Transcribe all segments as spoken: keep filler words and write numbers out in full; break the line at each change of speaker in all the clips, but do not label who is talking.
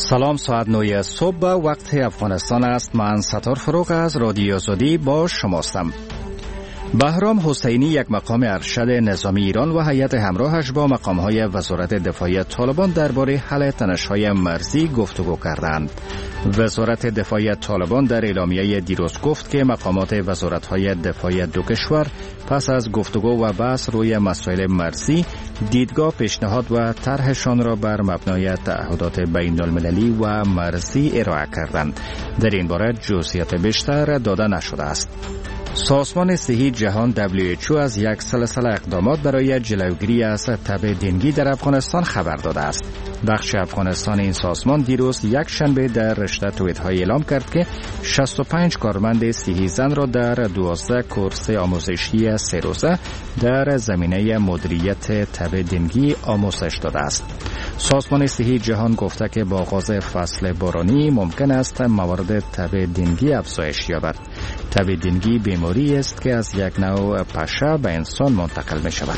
سلام، ساعت نه صبح وقت افغانستان است. من ستار فروغ از رادیو آزادی با شماستم. بهرام حسینی، یک مقام ارشد نظامی ایران و هیئت همراهش با مقام‌های وزارت دفاع طالبان درباره حل تنش‌های مرزی گفتگو کردند. وزارت دفاع طالبان در اعلامیه دیروز گفت که مقامات وزارت‌های دفاع دو کشور پس از گفتگو و بحث روی مسائل مرزی دیدگاه، پیشنهاد و طرحشان را بر مبنای تعهدات بین‌المللی و مرزی ارائه کردند. در این باره جزئیات بیشتر داده نشده است. سازمان صحی جهان دبلیو اچ او از یک سلسله اقدامات برای جلوگیری از تب دنگی در افغانستان خبر داده است. بخش افغانستان این سازمان دیروز یک شنبه در رشته توییت‌های اعلام کرد که شصت و پنج کارمند صحی زن را در دوازده کورس آموزشی سه روزه در زمینه مدیریت تب دنگی آموزش داده است. سازمان صحی جهان گفته که با آغاز فصل بارانی ممکن است موارد تب دنگی افزایش یابد. تب دنگی بیماری است که از یک نوع پشه به انسان منتقل می شود.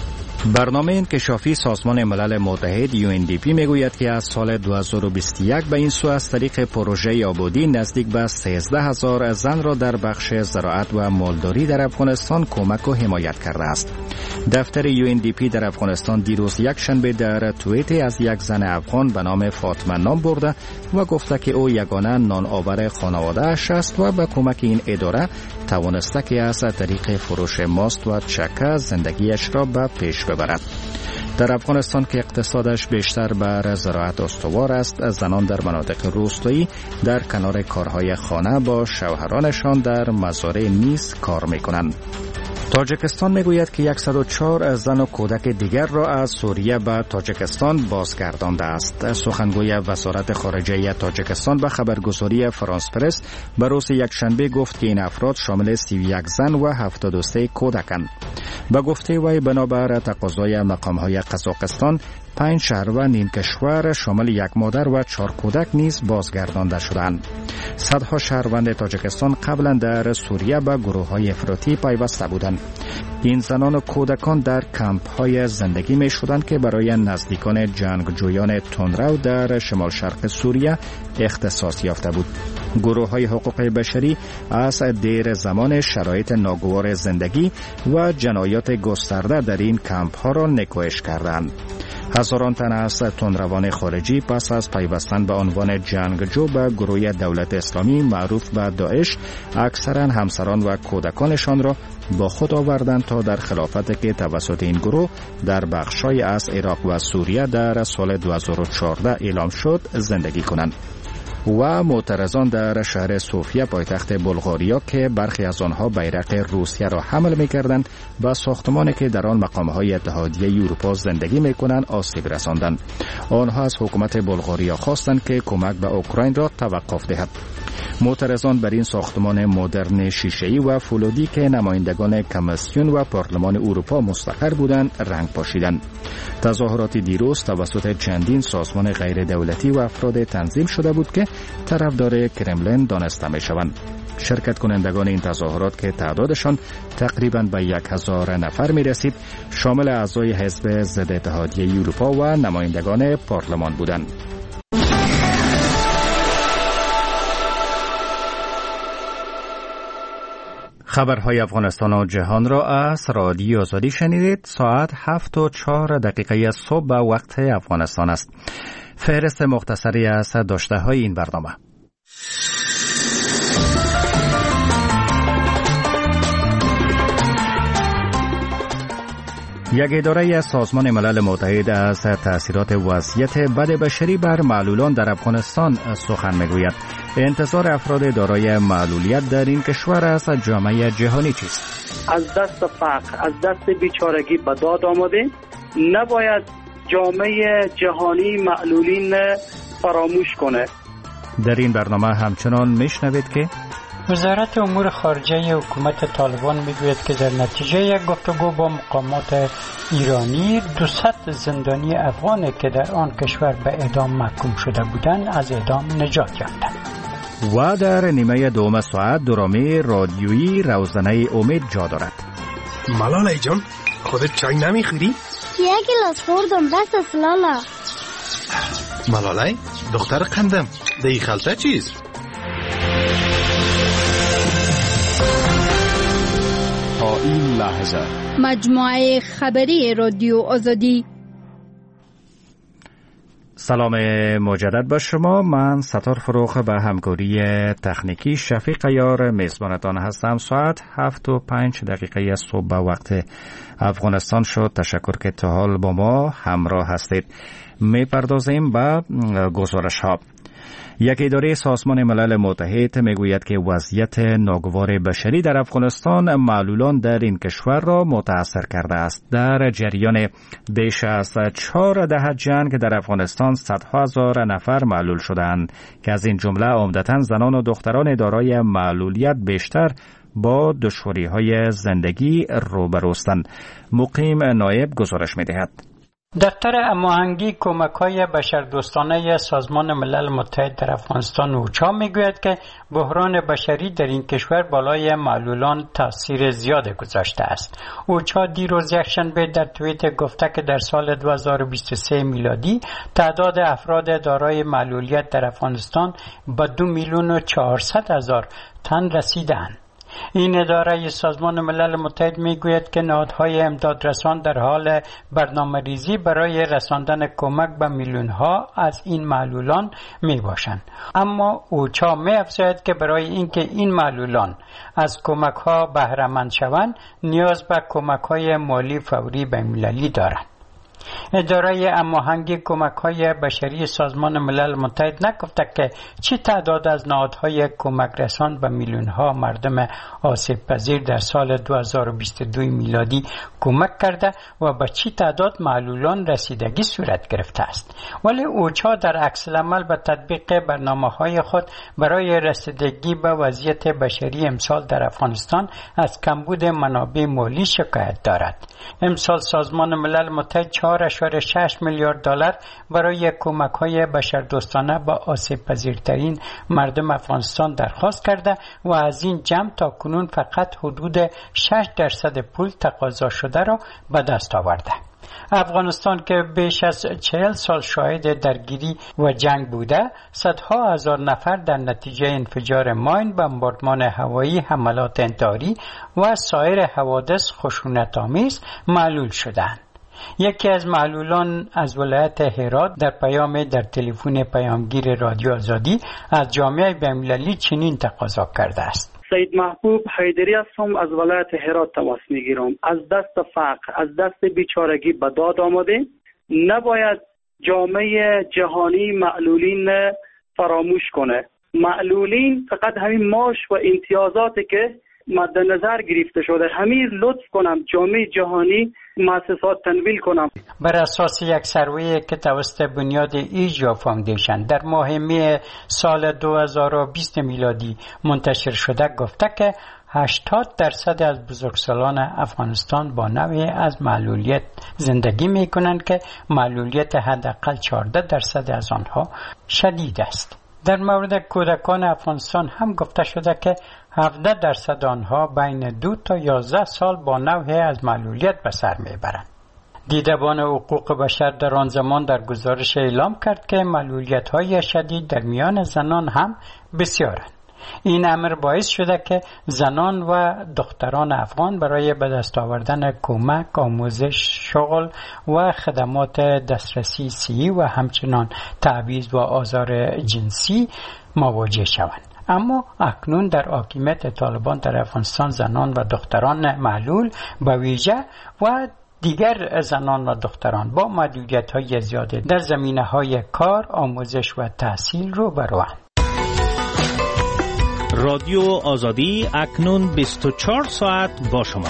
برنامه انکشافی سازمان ملل متحد یو ان دی پی میگوید که از سال دو هزار و بیست و یک به این سو از طریق پروژه آبادی نزدیک به سیزده هزار زن را در بخش زراعت و مالداری در افغانستان کمک و حمایت کرده است. دفتر یو ان دی پی در افغانستان دیروز یک شنبه در توییت از یک زن افغان به نام فاطمه نام برده و گفته که او یگانه نان آور خانواده اش است و به کمک این اداره توانسته که از طریق فروش ماست و چکه زندگیش را به پیش ببرد. در افغانستان که اقتصادش بیشتر بر زراعت استوار است، زنان در مناطق روستایی در کنار کارهای خانه با شوهرانشان در مزارع نیز کار میکنند. تاجیکستان میگوید که صد و چهار زن و کودک دیگر را از سوریه به تاجیکستان بازگردانده است. سخنگوی وزارت خارجه تاجیکستان به خبرگزاری فرانس پرس به روز یکشنبه گفت که این افراد شامل سی و یک زن و هفتاد و سه کودکند. به گفته وی بنابر تقاضای مقام‌های قزاقستان، پنج شهروند این کشور شامل یک مادر و چهار کودک نیز بازگردانده شدند. صدها شهروند تاجیکستان قبلا در سوریه به گروه‌های افراطی پیوسته بودند. این زنان و کودکان در کمپ‌های زندگی می‌شدند که برای نزدیکان جنگجویان تندرو در شمال شرق سوریه اختصاص یافته بود. گروه‌های حقوق بشری از دیر زمان شرایط ناگوار زندگی و جنایات گسترده در این کمپ‌ها را نکوهش کردند. هزاران تن از تندروان خارجی پس از پیوستن به عنوان جنگجو به گروه دولت اسلامی معروف به داعش، اکثرا همسران و کودکانشان را با خود آوردند تا در خلافتی که توسط این گروه در بخش‌های از عراق و سوریه در سال دو هزار و چهارده اعلام شد زندگی کنند. و معترضان در شهر سوفیا پایتخت بلغاریا که برخی از آنها بیرق روسیه را حمل می‌کردند و ساختمانی که در آن مقام‌های اتحادیه اروپا زندگی می‌کنند آسیب رساندند. آنها از حکومت بلغاریا خواستند که کمک به اوکراین را توقف دهد. معترضان بر این ساختمان مدرن شیشه‌ای و فولادی که نمایندگان کمیسیون و پارلمان اروپا مستقر بودند رنگ پاشیدند. تظاهرات دیروز توسط چندین سازمان غیر دولتی و افراد تنظیم شده بود که طرفدار کرملین دانسته می‌شوند. شرکت کنندگان این تظاهرات که تعدادشان تقریباً به یک هزار نفر می رسید، شامل اعضای حزب ضد اتحادیه اروپا و نمایندگان پارلمان بودند. خبرهای افغانستان و جهان را از رادیو آزادی شنیدید. ساعت هفت و چهار دقیقه صبح به وقت افغانستان است. فهرست مختصری از داشته های این برنامه. یک اداره از سازمان ملل متحد از تأثیرات وضعیت بد بشری بر معلولان در افغانستان سخن میگوید. انتظار افراد دارای معلولیت در این کشور از جامعه جهانی چیست؟
از دست فقر، از دست بیچارگی به داد آمده. نباید جامعه جهانی معلولین فراموش کنه.
در این برنامه همچنان میشنوید که
وزارت امور خارجه حکومت طالبان میگوید که در نتیجه یک گفتگو با مقامات ایرانی دویست زندانی افغانی که در آن کشور به اعدام محکوم شده بودند از اعدام نجات یافتند.
و در نیمه دوم ساعت درامه رادیویی روزنه امید جا دارد.
ملاله جان، خودت چای نمیخوری؟
یک گلاس خوردم بس است لالا. ملالای دختر قندم در این خلطه چیست؟
تا این لحظه
مجموعه خبری رادیو آزادی.
سلام مجدد با شما. من ستار فروخ به همکاری تکنیکی شفیق یار میزبانتان هستم. ساعت هفت و پنج دقیقه صبح به وقت افغانستان شد. تشکر که تا حال با ما همراه هستید. می پردازیم به گزارش ها. یک اداره سازمان ملل متحد میگوید که وضعیت ناگوار بشری در افغانستان معلولان در این کشور را متاثر کرده است. در جریان بیش از چهار دهه جنگ در افغانستان صدها هزار نفر معلول شدند که از این جمله عمدتاً زنان و دختران دارای معلولیت بیشتر با دشواری‌های زندگی روبروستند. مقیم نایب گزارش می‌دهد.
دفتر هماهنگی کمک‌های بشردوستانه سازمان ملل متحد در افغانستان اوچا میگوید که بحران بشری در این کشور بالای معلولان تاثیر زیاد گذاشته است. اوچا دیروز یکشنبه در توییت گفته که در سال دو هزار و بیست و سه میلادی تعداد افراد دارای معلولیت در افغانستان به دو میلیون و چهارصد هزار تن رسیدند. این اداره سازمان ملل متحد میگوید که نهادهای امدادرسان در حال برنامه‌ریزی برای رساندن کمک به میلیون‌ها از این معلولان میباشند. اما اوچا می‌افزاید که برای اینکه این معلولان از کمک‌ها بهره مند شوند نیاز به کمک‌های مالی فوری بین‌المللی دارند. اداره هماهنگی کمک‌های بشری سازمان ملل متحد نگفته که چه تعداد از نهادهای کمک رسان به میلیون‌ها مردم آسیب پذیر در سال دو هزار و بیست و دو میلادی کمک کرده و به چه تعداد معلولان رسیدگی صورت گرفته است. ولی اوچا در عکس العمل به تطبیق برنامه‌های خود برای رسیدگی به وضعیت بشری امسال در افغانستان از کمبود منابع مالی شکایت دارد. امسال سازمان ملل متحد چهار و شش میلیارد دلار برای کمک‌های بشردوستانه با آسیب پذیرترین مردم افغانستان درخواست کرده و از این جمع تا کنون فقط حدود شش درصد پول تقاضا شده را به دست آورده. افغانستان که بیش از چهل سال شاهد درگیری و جنگ بوده، صدها هزار نفر در نتیجه انفجار ماین، بمباردمان هوایی، حملات انتحاری و سایر حوادث خشونت‌آمیز معلول شدند. یکی از معلولان از ولایت هرات در پیام در تلفن پیامگیر رادیو آزادی از جامعه بین‌المللی چنین تقاضا کرده است.
سید محبوب حیدری هستم، از ولایت هرات تماس میگیرم. از دست فقر، از دست بیچارگی به داد آمده. نباید جامعه جهانی معلولین فراموش کنه. معلولین فقط همین معاش و امتیازاتی که مد نظر گرفته شده، همین لطف کنم جامعه جهانی مؤسسات تنویل کنم.
بر اساس یک سروی که توسط بنیاد ایجا فاندیشن در ماه می سال دو هزار و بیست میلادی منتشر شده گفته که هشتاد درصد از بزرگسالان افغانستان با نوعی از معلولیت زندگی می کنند که معلولیت حداقل چهارده درصد از آنها شدید است. در مورد کودکان افغانستان هم گفته شده که هفده درصد آنها بین دو تا یازده سال با نوعی از معلولیت به سر میبرند. دیدبان حقوق بشر در آن زمان در گزارش اعلام کرد که معلولیت‌های شدید در میان زنان هم بسیارند. این امر باعث شده که زنان و دختران افغان برای به دست آوردن کمک، آموزش، شغل و خدمات دسترسی صحی و همچنان تعویض و آزار جنسی مواجه شوند. اما اکنون در حاکمیت طالبان در افغانستان زنان و دختران معلول به ویژه و دیگر زنان و دختران با محدودیت‌های زیاده در زمینه‌های کار، آموزش و تحصیل رو بروند.
رادیو آزادی اکنون بیست و چهار ساعت با شما.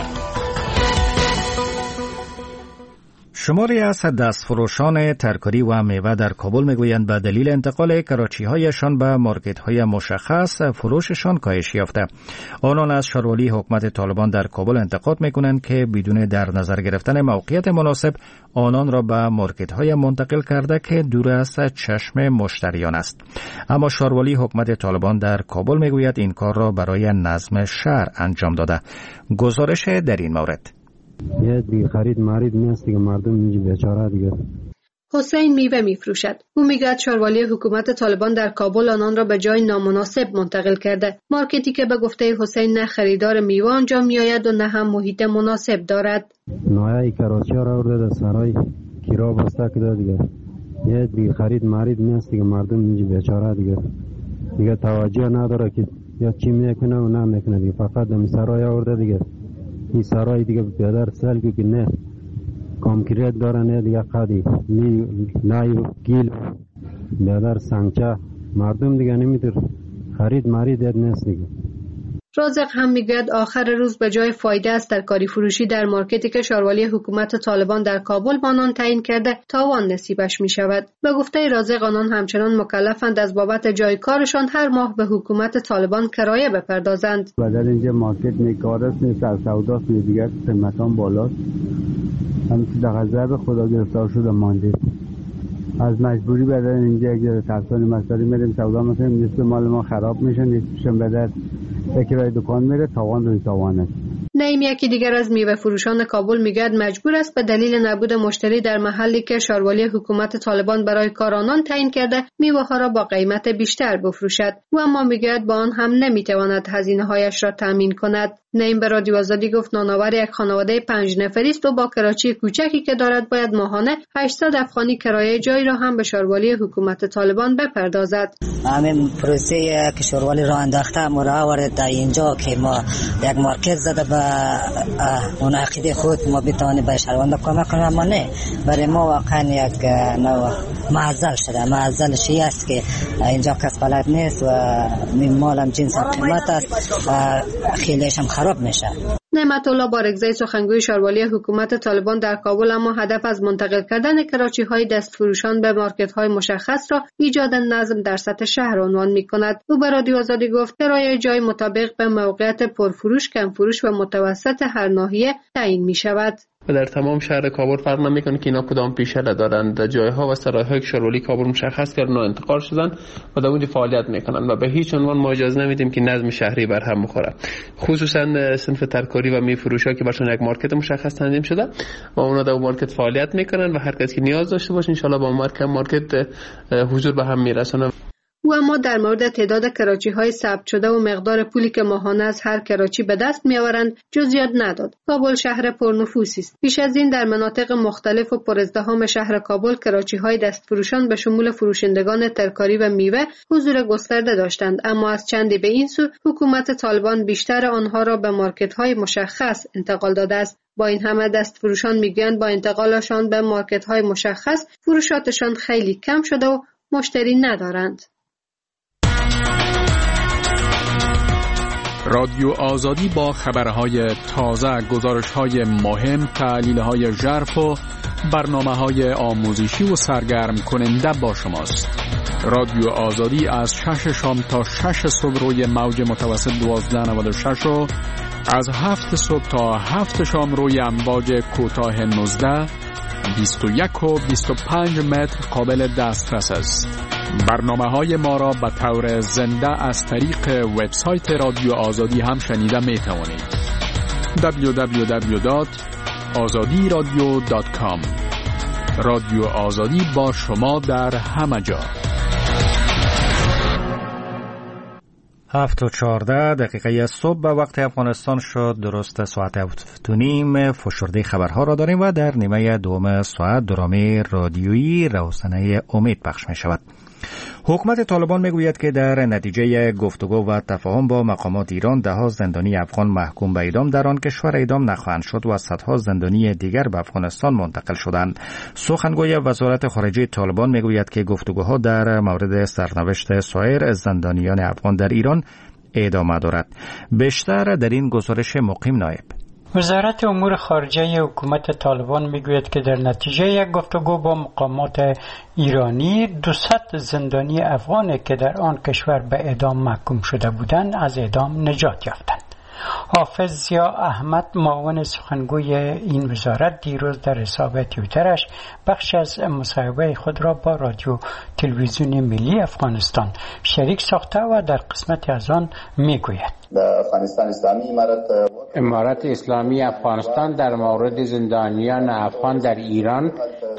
شماری از دستفروشان ترکاری و میوه در کابل میگویند به دلیل انتقال کراچی‌هایشان به مارکت‌های مشخص فروششان کاهش یافته. آنان از شاروالی حکومت طالبان در کابل انتقاد میکنند که بدون در نظر گرفتن موقعیت مناسب آنان را به مارکت‌های منتقل کرده که دور از چشم مشتریان است. اما شاروالی حکومت طالبان در کابل میگوید این کار را برای نظم شهر انجام داده. گزارش در این مورد.
یه دیگه خرید مارید نیست دیگه، مردم اینجا بیچاره دیگه حسین میوه میفروشد. او میگوید شاروالی حکومت طالبان در کابل آنان را به جای نامناسب منتقل کرده. مارکتی که به گفته حسین نه خریدار میوه آنجا میآید و نه هم محیط مناسب دارد.
نایه کراچی را آورده در سرای کرا بسته کرده دیگه. یه دیگه خرید مرید نیست دیگه، مردم اینجا بیچاره دیگه دیگه توجه نداره که یا چی میکنه و نه میکنه دیگه، فقط در سرای آورده دیگه. این سرای دیگه بیادر سلگی که نه کامکریت داره نه دیگه قدی نی نای گیل بیادر سنگچه مردم دیگه نمیتر خرید مرید نیست دیگه.
رازق هم میگوید آخر روز به جای فایده است ترکاری فروشی در مارکتی که شاروالی حکومت طالبان در کابل با آنان تعیین کرده تاوان نصیبش می شود. به گفته رازق آنان همچنان مکلفند از بابت جای کارشان هر ماه به حکومت طالبان کرایه بپردازند.
بدل اینجا مارکت نیکارست نیست، از سوداست دیگر قیمتان بالاست، هم در غضب خدا گرفتار شده مانده. از مجبوری بدل اینجا یک ترسانی مسئله میریم سودا میکنیم، نیست مال ما خراب میشه، نیست بدل به کرای دکان میره، تاوان روی تاوان است.
نعیم یکی دیگر از میوه فروشان کابل میگوید مجبور است به دلیل نبود مشتری در محلی که شاروالی حکومت طالبان برای کارانان تعیین کرده میوه ها را با قیمت بیشتر بفروشد. او اما میگوید با آن هم نمیتواند هزینه هایش را تامین کند. نعیم به رادیو آزادی گفت نانآور یک خانواده پنج نفری است و با کراچی کوچکی که دارد باید ماهانه هشتصد افغانی کرایه جای را هم به شاروالی حکومت طالبان بپردازد.
همین پروسه که شاروالی را انداخته ما را آورد در اینجا که ما یک مارکت زده به اون عقیده خود ما بتوانیم به شهروندان کمک کنیم، اما نه، برای ما واقعا یک نوع معضل شده. معضل شی است که اینجا کس بلد نیست و مال هم جنس قیمت است، خیلیش هم خراب میشه.
نعمت الله بارگزی سخنگوی شاروالی حکومت طالبان در کابل اما هدف از منتقل کردن کراچی های دستفروشان به مارکت های مشخص را ایجاد نظم در سطح شهر عنوان می کند. او به رادیو آزادی گفت کرایه جای مطابق به موقعیت پرفروش، کم فروش و متوسط هر ناحیه تعیین می شود.
و در تمام شهر کابل فرق نمیکنه که اینا کدام پیشله دارند. جایها و سرایهای که شاروالی کابل مشخص کردن و انتقال شدن و در اونجا فعالیت میکنن و به هیچ عنوان ما اجازه نمیدیم که نظم شهری بر هم بخوره. خصوصا صنف ترکاری و میفروشا که برشون یک مارکت مشخص تنظیم شده و اونا در مارکت فعالیت میکنن و هر کسی که نیاز داشته باشه ان شاء الله با مارکت مارکت حضور به هم میرسونه.
او اما در مورد تعداد کراچی های ثبت شده و مقدار پولی که ماهانه از هر کراچی به دست میآورند جزئیات نداد. کابل شهر پرنفوسی است. پیش از این در مناطق مختلف و پرازدحام شهر کابل کراچی های دستفروشان به شمول فروشندگان ترکاری و میوه حضور گسترده داشتند، اما از چندی به این سو حکومت طالبان بیشتر آنها را به مارکت های مشخص انتقال داده است. با این همه دستفروشان میگویند با انتقالشان به مارکت های مشخص فروشاتشان خیلی کم شده و مشتری ندارند.
رادیو آزادی با خبرهای تازه، گزارش‌های مهم، تحلیل‌های ژرف و برنامه‌های آموزشی و سرگرم کننده با شماست. رادیو آزادی از شش شام تا شش صبح روی موج متوسط دوازده نود و شش و از هفت صبح تا هفت شام روی امواج کوتاه نوزده، بیست و یک و بیست و پنج متر قابل دسترس است. برنامه‌های ما را به طور زنده از طریق وبسایت رادیو آزادی هم شنیده می توانید. دبلیو دبلیو دبلیو دات آزادی رادیو دات کام. رادیو آزادی با شما در همه جا.
هفت و چهارده دقیقه صبح به وقت افغانستان شد. درست ساعت هفت و نیم فشرده خبرها را داریم و در نیمه دوم ساعت درامه رادیویی روزنه امید پخش می شود. حکومت طالبان میگوید که در نتیجه گفتگو و تفاهم با مقامات ایران ده‌ها زندانی افغان محکوم به اعدام در آن کشور اعدام نخواهند شد و صدها زندانی دیگر به افغانستان منتقل شدند. سخنگوی وزارت خارجه طالبان میگوید که گفتگوها در مورد سرنوشت سایر زندانیان افغان در ایران ادامه دارد. بیشتر در این گزارش مقیم نایب.
وزارت امور خارجه حکومت طالبان میگوید که در نتیجه یک گفتگو با مقامات ایرانی دویست زندانی افغانی که در آن کشور به اعدام محکوم شده بودند از اعدام نجات یافتند. حافظ ضیا احمد معاون سخنگوی این وزارت دیروز در حساب توییترش بخش از مصاحبه خود را با رادیو تلویزیون ملی افغانستان شریک ساخته و در قسمتی از آن میگوید
افغانستان اسلامی امارت
امارت اسلامی افغانستان در مورد زندانیان افغان در ایران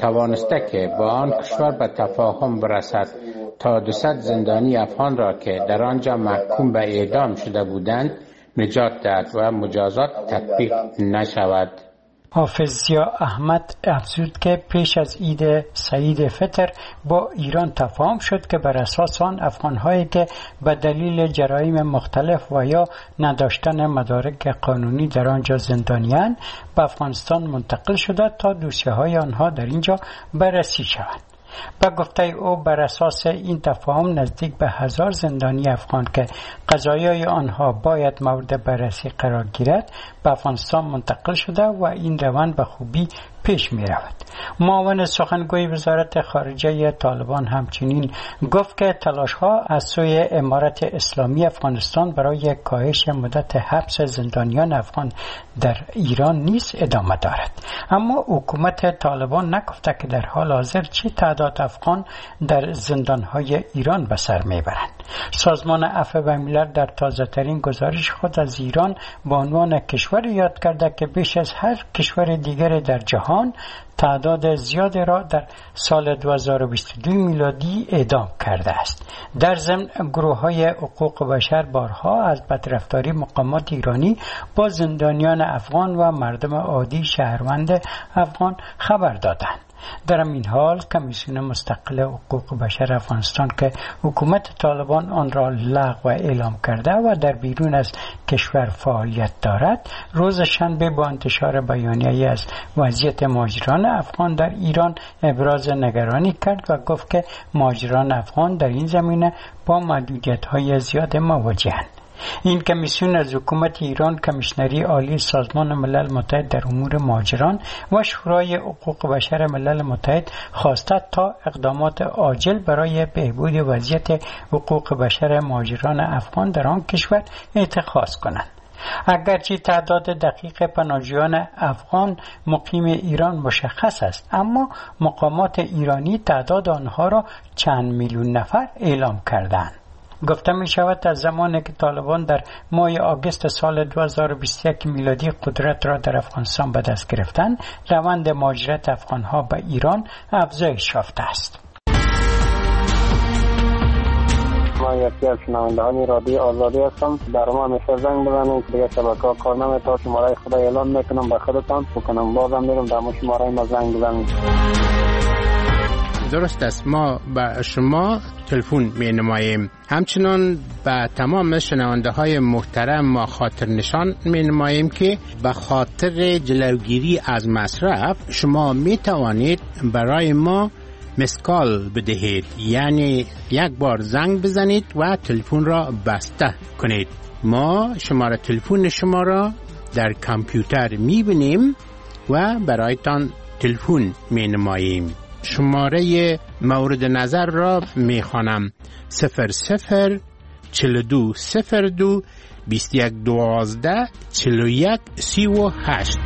توانسته که با آن کشور به تفاهم برسد تا دویست زندانی افغان را که در آنجا محکوم به اعدام شده بودند نجات دهد و مجازات تطبیق نشود.
حافظ ضیا احمد افزود که پیش از عید سعید فطر با ایران تفاهم شد که بر اساس آن افغان‌هایی که به دلیل جرایم مختلف و یا نداشتن مدارک قانونی در آنجا زندانیان به افغانستان منتقل شده تا دوسیه‌های آنها در اینجا بررسی شود. به گفته او بر اساس این تفاهم نزدیک به هزار زندانی افغان که قضایای آنها باید مورد بررسی قرار گیرد به افغانستان منتقل شده و این روند به خوبی پیش می رود. معاون سخنگوی وزارت خارجه طالبان همچنین گفت که تلاش ها از سوی امارت اسلامی افغانستان برای کاهش مدت حبس زندانیان افغان در ایران نیز ادامه دارد. اما حکومت طالبان نگفته که در حال حاضر چه تعداد افغان در زندانهای ایران به سر می برند. سازمان عفو بین‌الملل در تازه ترین گزارش خود از ایران با عنوان کشور یاد کرده که بیش از هر کشور دیگر در جهان تعداد زیادی را در سال دو هزار و بیست و دو میلادی اعدام کرده است. در ضمن گروه‌های حقوق بشر بارها از بدرفتاری مقامات ایرانی با زندانیان افغان و مردم عادی شهروند افغان خبر دادند. در این حال کمیسیون مستقل حقوق بشر افغانستان که حکومت طالبان آن را لغو اعلام کرده و در بیرون از کشور فعالیت دارد، روز شنبه با انتشار بیانیه‌ای از وضعیت مهاجران افغان در ایران ابراز نگرانی کرد و گفت که مهاجران افغان در این زمینه با محدودیت‌های زیاد مواجه‌اند. این کمیسیون از حکومت ایران، کمیشنری عالی سازمان ملل متحد در امور مهاجران و شورای حقوق بشر ملل متحد خواسته تا اقدامات عاجل برای بهبود وضعیت حقوق بشر مهاجران افغان در آن کشور اتخاذ کنند. اگرچه تعداد دقیق پناهجویان افغان مقیم ایران مشخص است، اما مقامات ایرانی تعداد آنها را چند میلیون نفر اعلام کردند. گفته می شود از زمانی که طالبان در ماه آگوست سال دو هزار و بیست و یک میلادی قدرت را در افغانستان به دست گرفتند، روند مهاجرت افغانها به ایران افزایش یافته است.
ما یکی از شنوندگان رادیو آزادی هستم. در ما همیشه زنگ بزنید، دیگه شبکه‌ها کار نمی‌کنه. شماره خدا اعلام میکنم به خودتان بکنم، بازم میرم در شماره ما زنگ بزنید.
درست است، ما به شما تلفن می نماییم. همچنان به تمام شنونده های محترم ما خاطر نشان می نماییم که به خاطر جلوگیری از مصرف شما می توانید برای ما مسکال بدهید، یعنی یک بار زنگ بزنید و تلفن را بسته کنید. ما شماره تلفن شما را در کامپیوتر می بینیم و برایتان تلفن می نماییم. شماره مورد نظر را می خوانم: صفر صفر چهل و دو صفر دو بیست و یک دوازده چهل و یک سی و هشت.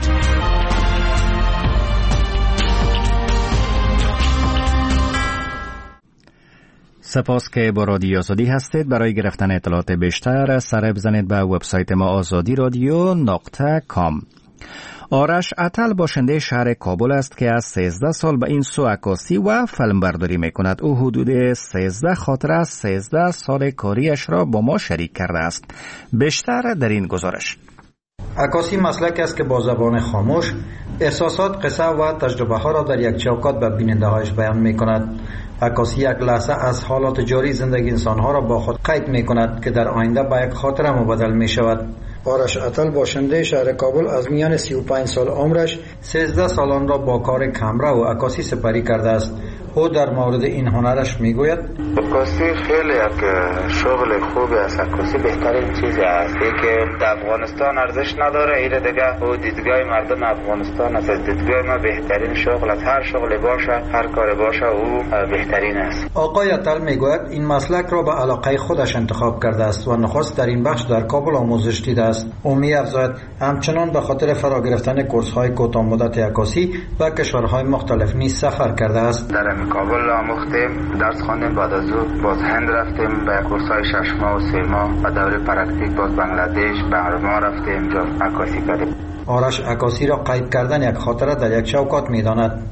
سپاس که با رادیو آزادی هستید. برای گرفتن اطلاعات بیشتر سر بزنید به وبسایت ما آزادی رادیو نقطه کام. آرش عطل باشنده شهر کابل است که از سیزده سال به این سو عکاسی و فیلمبرداری می کند. او حدود سیزده خاطره از سیزده سال کاریش را با ما شریک کرده است. بیشتر در این گزارش.
عکاسی مسلک است که با زبان خاموش احساسات، قصه و تجربه ها را در یک چوکات به بیننده هایش بیان می کند. عکاسی یک لحظه از حالات جاری زندگی انسان ها را با خود قید می کند که در آینده به یک خاطره مبدل می شود. آرش عطل باشنده شهر کابل از میان سی و پنج سال عمرش سیزده سالان را با کار کمره و عکاسی سپری کرده است. او در مورد این هنرش میگوید:
عکاسی خیلی یک شغل خوبی است. عکاسی بهترین چیزی است که در افغانستان ارزش نداره. ایره دیگه او دیدگاه مردم افغانستان است. از دیدگاه ما بهترین شغل است. هر شغلی باشه، هر کاری باشه، او بهترین است.
آقای عطل میگوید این مسلک را به علاقه خودش انتخاب کرده است و نخست در این بخش در کابل آموزش دیده است. او می‌افزاید همچنان به خاطر فرا گرفتن کورس‌های کوتاه مدت عکاسی و کشورهای مختلف نیز سفر کرده است.
در کابل آموختیم، درس خواندیم، بعد از او باز هند رفتیم به کورس‌های شش ماه و سه ماه و دوره پرکتیک باز بنگلادش، بهرما رفتیم، جا عکاسی کردیم.
آرش عکاسی را قید کردن یک خاطره در یک چوکات می‌داند.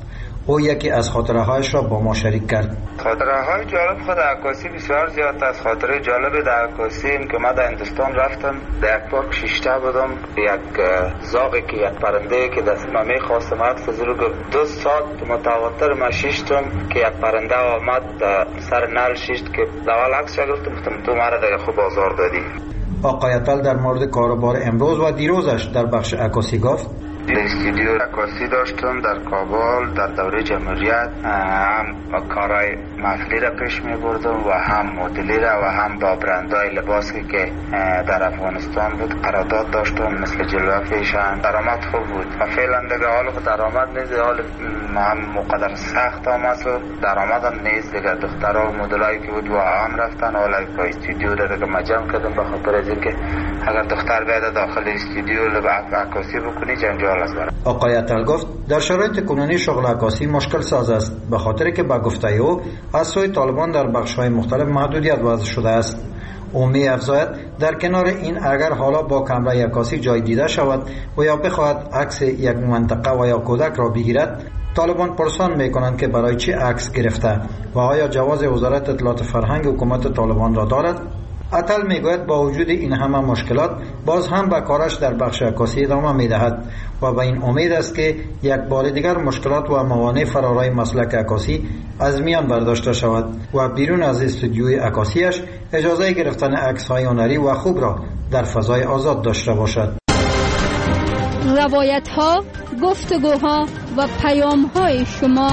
او یکی از خاطره هایش را با ما شریک کرد.
خاطره های جالب خود عکاسی بسیار زیاد است. خاطره جالب در عکاسی این که من در هندوستان رفتم، در یک پارک شیشته بودم، یک زاغی که یک پرنده که دست من میخواستم عکس از رو گفت دو ساعت متواتر من شیشتم که یک پرنده آمد سر نل شیشت که اول عکس گرفتم، گفتم تو مرا دیگه خوب آزار دادی.
آقای اتل در مورد کاروبار امروز و دیروزش در بخش عکاسی گفت:
استودیو عکاسی داشتم در کابل در دوره جمهوریت، هم کارهای محلی را پیش می بردم و هم مدلی را و هم با برندهای لباسی که در افغانستان بود قرارداد داشتم، مثل جلوه فیشن. درآمد خوب بود و فعلا دیگه حال درآمد نیست، حال هم مقدر سخت آمد و درآمد هم نیست دیگه. دخترها و مدلایی که بود و هم رفتن، حالا با استودیو را دیگه مجمع کردم به خاطر از اینکه اگر دختر بیاد داخل استودیو عکاسی بکنی جنجال است.
آقای اتل گفت در شرایط کنونی شغل عکاسی مشکل ساز است، به خاطر که به گفته او از سوی طالبان در بخش‌های مختلف محدودیت وضع شده است. او می افزاید در کنار این اگر حالا با کمره عکاسی جای دیده شود و یا بخواهد عکس یک منطقه و یا کودک را بگیرد، طالبان پرسان می کنند که برای چی عکس گرفته و آیا جواز وزارت اطلاعات فرهنگ حکومت طالبان را دارد. اتل میگوید با وجود این همه مشکلات باز هم به کارش در بخش عکاسی ادامه میدهد و به این امید است که یک بار دیگر مشکلات و موانع فرارای مسلک عکاسی از میان برداشته شود و بیرون از استودیوی عکاسیش اجازه گرفتن عکس‌های هنری و خوب را در فضای آزاد داشته باشد.
روایت‌ها، گفتگوها و پیام‌های شما.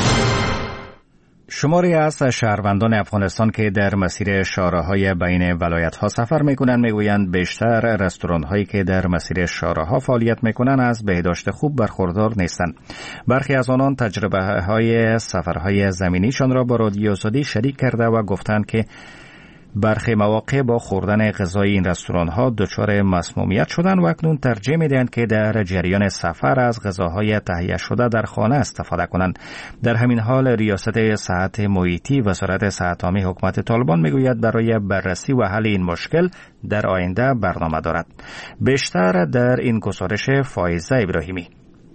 شماری از شهروندان افغانستان که در مسیر شاهراهای بین ولایت‌ها سفر می‌کنند می‌گویند بیشتر رستوران‌هایی که در مسیر شاهراها فعالیت می‌کنند از بهداشت خوب برخوردار نیستند. برخی از آنان تجربه‌های سفرهای زمینیشان را با رادیو زدی شریک کرده و گفتند که برخی مواقع با خوردن غذای این رستوران‌ها دچار مسمومیت شدند و اکنون ترجیح می‌دهند که در جریان سفر از غذاهای تهیه شده در خانه استفاده کنند. در همین حال ریاست صحت محیطی وزارت صحت عامه حکومت طالبان می‌گوید برای بررسی و حل این مشکل در آینده برنامه دارد. بیشتر در این گزارش فایزه ابراهیمی.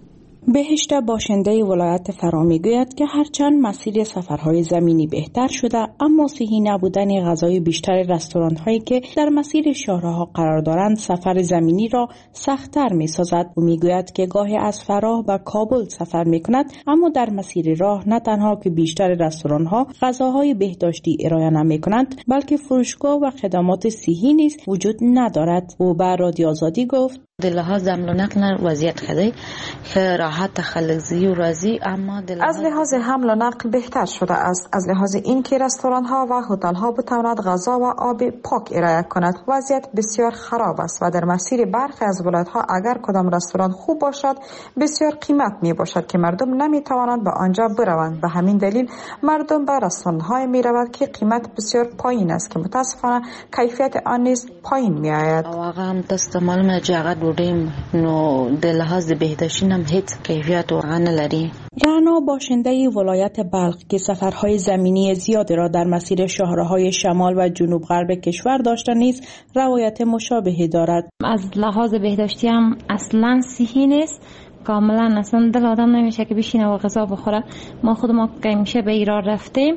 بهشت باشنده ولایت فرا میگوید که هرچند مسیر سفرهای زمینی بهتر شده، اما صحی نبودن غذای بیشتر رستوران‌هایی که در مسیر شاهراها قرار دارند سفر زمینی را سخت‌تر می‌سازد. او میگوید که گاهی از فراه و کابل سفر می‌کند، اما در مسیر راه نه تنها که بیشتر رستوران‌ها غذاهای بهداشتی ارائه نمی‌کنند، بلکه فروشگاه و خدمات صحی نیز وجود ندارد. او به رادیو آزادی گفت:
در لحاظ حمل و نقل وضعیت خیلی که راحت خلق زی و رازی، اما
از لحاظ حمل و نقل بهتر شده است. از لحاظ اینکه رستوران ها و هتل ها بتواند غذا و آب پاک ارائه کند وضعیت بسیار خراب است و در مسیر برخی از ولایت ها اگر کدام رستوران خوب باشد بسیار قیمت می باشد که مردم نمی توانند به آنجا بروند. به همین دلیل مردم به رستوران های می روند که قیمت بسیار پایین است که متاسفانه کیفیت آن نیز پایین می آید.
واقعا دست معلومه جاگت بودیم نو در لحاظ بهداشتی هم هیچ کیفیت واقعا نداری.
رعنا باشنده ولایت بلخ که سفرهای زمینی زیادی را در مسیر شاهراهای شمال و جنوب غرب کشور داشته نیز روایت مشابهی دارد.
از لحاظ بهداشتی هم اصلا صحی نیست، کاملا اصلا دل آدم نمیشه که بشینه و غذا بخوره. ما خود ما که میشه به ایران رفتیم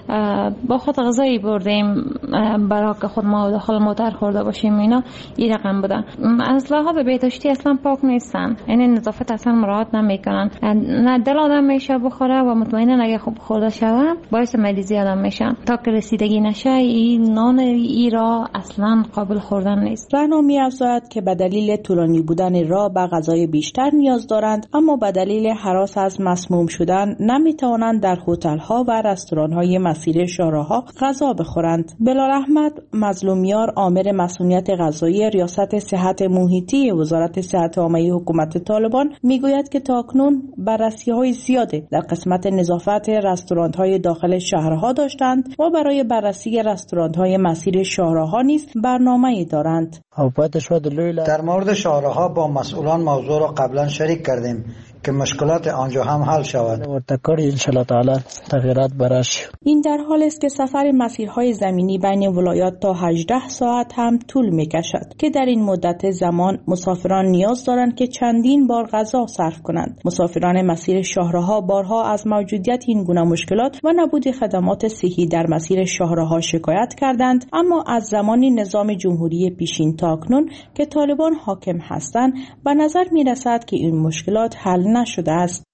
با خود غذایی بردیم برای که خود ما داخل موتر خورده باشیم، اینا این رقم بودن. از لحاظ بهداشتی اصلا پاک نیستن، یعنی نظافت اصلا مراعات نمیکنن. نه دل آدم میشه بخوره و مطمئنا اگه خوب خورده شوه باعث مریضی آدم میشن. تا که رسیدگی نشه این نان ایرا اصلا قابل خوردن نیست.
رعنا می‌افزاید که به دلیل طولانی بودن راه به غذای بیشتر نیاز دارند، اما به دلیل هراس از مسموم شدن نمیتوانند در هتل‌ها و رستوران‌های مسیر شاهراها غذا بخورند. بلال احمد مظلومیار آمر مسئولیت غذایی ریاست صحت محیطی وزارت صحت عامه حکومت طالبان میگوید که تاکنون بررسی‌های زیاده در قسمت نظافت رستوران‌های داخل شهرها داشتند و برای بررسی رستوران‌های مسیر شاهراها نیز برنامه‌ای دارند.
در مورد شاهراها با مسئولان موضوع را قبلا شریک کردیم. که مشکلات آنجا هم حل شود.
ورتکاری انشالله تعالی تغییرات براش.
این در حال است که سفر مسیرهای زمینی بین ولایات تا هجده ساعت هم طول می‌کشد که در این مدت زمان مسافران نیاز دارند که چندین بار غذا صرف کنند. مسافران مسیر شاهراها بارها از موجودیت این گونه مشکلات و نبود خدمات صحی در مسیر شاهراها شکایت کردند، اما از زمانی نظام جمهوری پیشین تا اکنون که طالبان حاکم هستند به نظر می‌رسد که این مشکلات حل نشده است.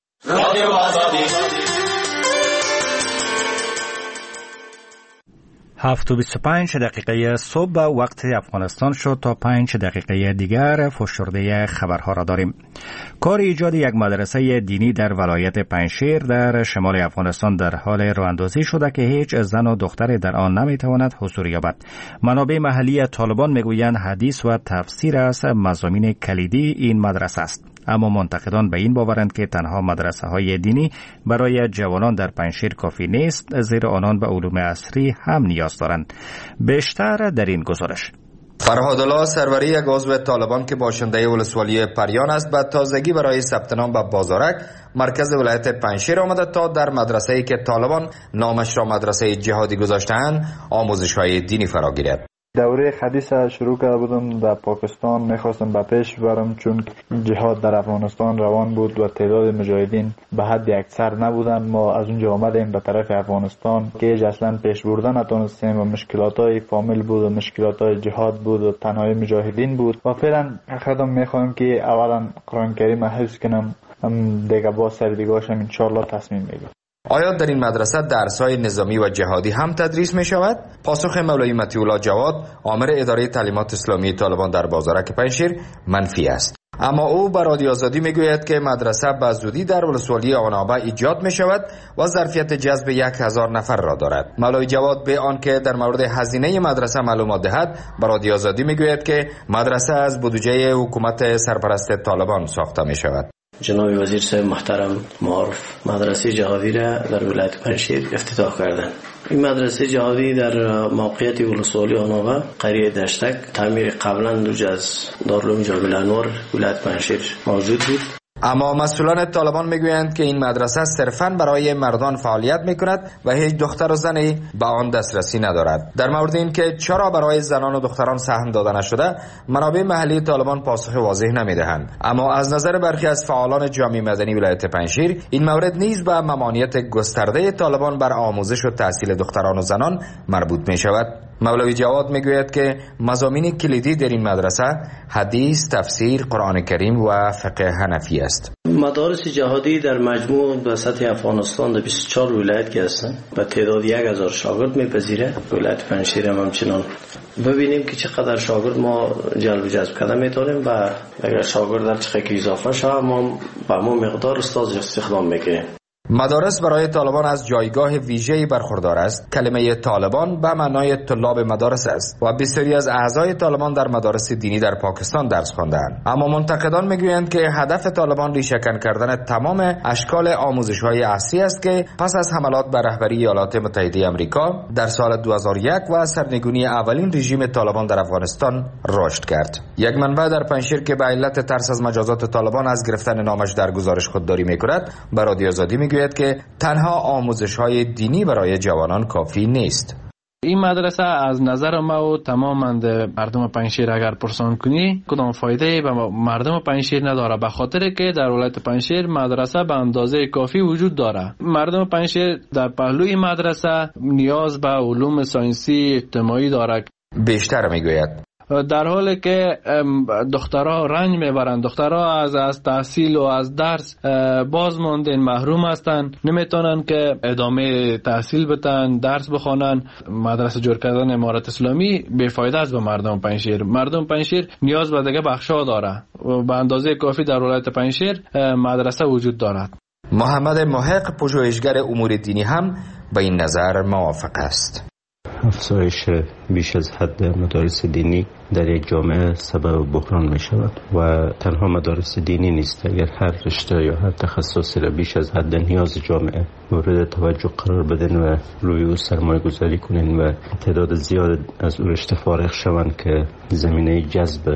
هفت و بیست و پنج دقیقه صبح وقت افغانستان شد. تا پنج دقیقه دیگر فشرده خبرها را داریم. کار ایجاد یک مدرسه دینی در ولایت پنجشیر در شمال افغانستان در حال راه اندازی شده که هیچ زن و دختری در آن نمیتواند حضور یابد. منابع محلی طالبان میگویند حدیث و تفسیر از مضامین کلیدی این مدرسه است. اما منتقدان به این باورند که تنها مدرسه های دینی برای جوانان در پنجشیر کافی نیست، زیرا آنان به علوم عصری هم نیاز دارند. بیشتر در این گزارش.
فرهادالله سروری، یک عضو طالبان که باشنده ولسوالی پریان است، به تازگی برای ثبت نام به بازارک مرکز ولایت پنجشیر آمده تا در مدرسه‌ای که طالبان نامش را مدرسه جهادی گذاشته‌اند آموزش‌های دینی فرا گیرد.
دوره حدیث شروع کرده بودم در پاکستان، میخواستم به پیش برم چون جهاد در افغانستان روان بود و تعداد مجاهدین به حد اکثر نبودن. ما از اونجا آمدیم به طرف افغانستان که ایج اصلا پیش بردن نتونستیم و مشکلاتای فامیل بود و مشکلاتای جهاد بود و تنهایی مجاهدین بود و فعلا خودم میخوام که اولا قرآن کریم حفظ کنم، دیگه با سر دیگاشم انشالله تصمیم میگیرم.
آیا در این مدرسه درس‌های نظامی و جهادی هم تدریس می شود؟ پاسخ مولوی مطیع الله جواد، آمر اداره تعلیمات اسلامی طالبان در بازارک پنجشیر، منفی است. اما او به رادیو آزادی می گوید که مدرسه به زودی در ولسوالی آنابه ایجاد می شود و ظرفیت جذب یک هزار نفر را دارد. مولوی جواد به آن که در مورد هزینه مدرسه معلومات دهد، به رادیو آزادی می گوید که مدرسه از بودجه حکومت سرپرست طالبان ساخته می شود.
جناب وزیر صاحب محترم معارف مدرسه جهادی را در ولایت پنجشیر افتتاح کردند. این مدرسه جهادی در موقعیت ولسوالی آنابه قریه دشتک تعمیر قبلا دوج از دارالعلوم جامع الانوار ولایت پنجشیر موجود بود.
اما مسئولان طالبان میگویند که این مدرسه صرفاً برای مردان فعالیت میکند و هیچ دختر و زنی به آن دسترسی ندارد. در مورد این که چرا برای زنان و دختران سهم داده نشده، منابع محلی طالبان پاسخ واضح نمیدهند. اما از نظر برخی از فعالان جامعه مدنی ولایت پنجشیر، این مورد نیز به ممانعت گسترده طالبان بر آموزش و تحصیل دختران و زنان مربوط می شود. مولوی جواد میگوید که مضامین کلیدی در این مدرسه حدیث، تفسیر، قرآن کریم و فقه حنفی است.
مدارس جهادی در مجموع به سطح افغانستان در بیست و چهار ولایت که هستند به تعداد یک هزار شاگرد میپذیره. ولایت پنجشیر هم همچنان. ببینیم که چقدر شاگرد ما جلب و جذب کرده میتونیم و اگر شاگرد در چقدر اضافه شود ما به ما مقدار استاد استخدام میکنیم.
مدارس برای طالبان از جایگاه ویژه‌ای برخوردار است. کلمه طالبان به معنای طلاب مدارس است و بسیاری از اعضای طالبان در مدارس دینی در پاکستان درس خواندند. اما منتقدان میگویند که هدف طالبان ریشه‌کن کردن تمام اشکال آموزش‌های عصری است که پس از حملات بر رهبری ایالات متحده آمریکا در سال دو هزار و یک و سرنگونی اولین رژیم طالبان در افغانستان رشد کرد. یک منبع در پنجشیر که به علت ترس از مجازات طالبان از گرفتن نامش در گزارش خودداری می‌کند، به رادیو آزادی میگوید که تنها آموزش‌های دینی برای جوانان کافی نیست.
این مدرسه از نظر ما و تماما مردم پنجشیر اگر پرسان کنی کدام فایده به مردم پنجشیر نداره، به خاطر که در ولایت پنجشیر مدرسه به اندازه کافی وجود داره. مردم پنجشیر در پهلوی مدرسه نیاز به علوم ساینسی اجتماعی داره.
بیشتر میگوید
در حالی که دخترها رنج میبرند، دخترها از از تحصیل و از درس باز ماندن، محروم هستند، نمیتونن که ادامه تحصیل بتن، درس بخوانن. مدرسه جور کردن امارت اسلامی بیفایده است به مردم پنجشیر. مردم پنجشیر نیاز به دیگه بخشا داره و به اندازه کافی در ولایت پنجشیر مدرسه وجود دارد.
محمد محق، پژوهشگر امور دینی، هم به این نظر موافق است.
افزایش بیش از حد مدارس دینی در یک جامعه سبب بحران می شود و تنها مدارس دینی نیست. اگر هر رشته یا هر تخصصی را بیش از حد نیاز جامعه مورد توجه قرار بدن و روی او سرمایه گذاری کنین و تعداد زیاد از او رشته فارغ شوند که زمینه جذب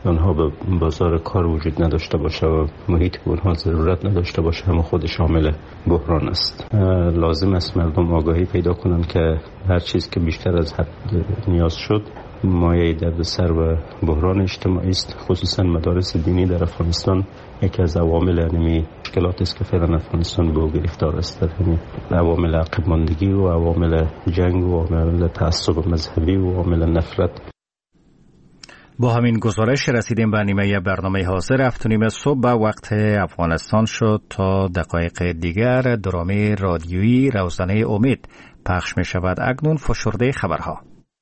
آنها به بازار کار وجود نداشته باشه و محیط به اونها ضرورت نداشته باشه هم خود شامل بحران است. لازم است مردم آگاهی پیدا کنند که هر چیز که بیشتر از حد نیاز شد مایه دردسر و بحران اجتماعی است. خصوصا مدارس دینی در افغانستان یکی از عوامل انمی مشکلات است که فعلا افغانستان به او گرفتار است. یعنی عوامل عقب ماندگی و عوامل جنگ و عوامل تعصب مذهبی و عوامل نفرت.
با همین گزارش رسیدیم به نیمه برنامه حاضر هفت صبح به وقت افغانستان شد. تا دقایق دیگر درامه رادیویی روزانه امید پخش می شود. اکنون فشرده خبرها.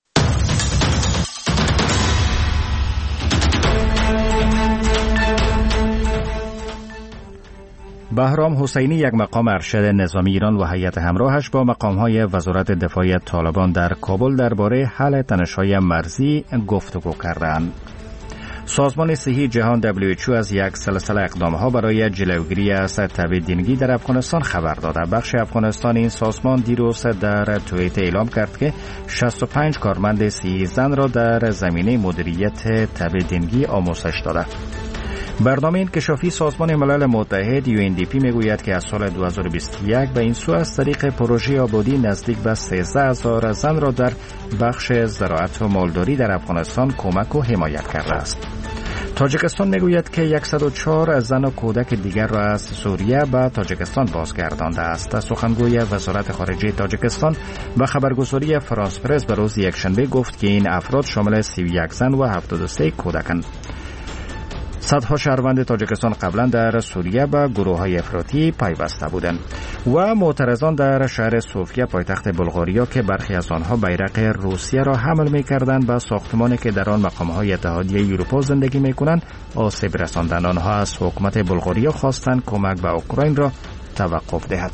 بهرام حسینی یک مقام ارشد نظامی ایران و هیئت همراهش با مقام‌های وزارت دفاع طالبان در کابل درباره حل تنش‌های مرزی گفتگو کردند. سازمان صحی جهان دبلیو اچ او از یک سلسله اقدام‌ها برای جلوگیری از تبعیدگی در افغانستان خبر داده. بخش افغانستان این سازمان دیروز در توییت اعلام کرد که شصت و پنج کارمند صحی زن را در زمینه مدیریت تبعیدگی آموزش داده. برنامه انکشافی سازمان ملل متحد یو ان دی پی میگوید که از سال دو هزار و بیست و یک به این سو از طریق پروژه آبادی نزدیک به سیزده هزار زن را در بخش زراعت و مالداری در افغانستان کمک و حمایت کرده است. تاجیکستان میگوید که صد و چهار زن و کودک دیگر را از سوریه به تاجیکستان بازگردانده است. سخنگوی وزارت خارجه تاجیکستان به خبرگزاری فرانس پرس به روز یکشنبه گفت که این افراد شامل سی و یک زن و هفتاد و سه کودکند. صدها شهروند تاجیکستان قبلا در سوریه به گروه‌های افراطی پیوسته بودند و معترضان در شهر صوفیه پایتخت بلغاریا که برخی از آنها بیرق روسیه را حمل می‌کردند به ساختمانی که در آن مقام‌های اتحادیه اروپا زندگی می‌کنند آسیب رساندند. آنها از حکومت بلغاریا خواستند کمک به اوکراین را توقف دهد.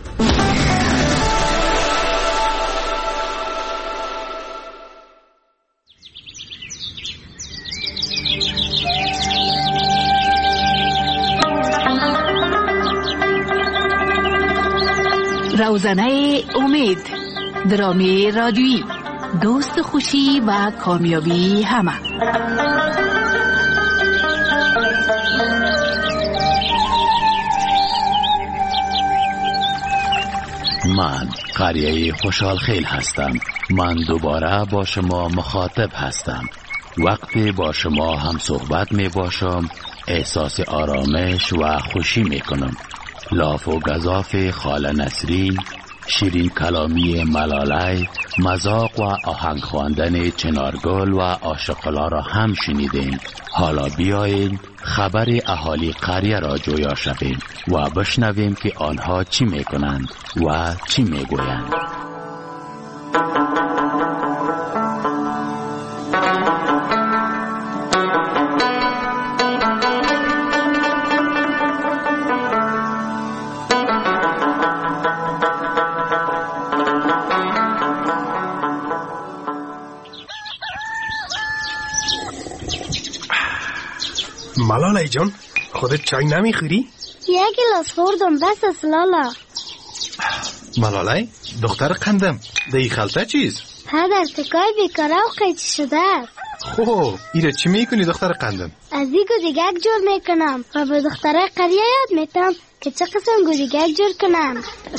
روزنه امید، درامه رادیویی، دوست خوشی و کامیابی همه.
من قریه خوشحال خیل هستم. من دوباره با شما مخاطب هستم. وقتی با شما هم صحبت می باشم احساس آرامش و خوشی می کنم. لاف و گزاف خاله نسرین، شیرین کلامی ملالای، مذاق و آهنگ خواندن چنارگل و عاشقلا را هم شنیدین. حالا بیایید خبر اهالی قریه را جویا شویم و بشنویم که آنها چی میکنند و چی میگویند.
ملالای جان، خودت چای نمیخوری؟
یک گلاس خوردم بس است لالا.
ملالای دختر قندم، دی خلطه چیز؟
پدر تکای بیکاره و قیچی شده است.
خوب ایره چی میکنی دختر قندم؟
از این گوزیگک جور میکنم و به دختره قریه یاد میتم که چه قسم گوزیگک جور کنم.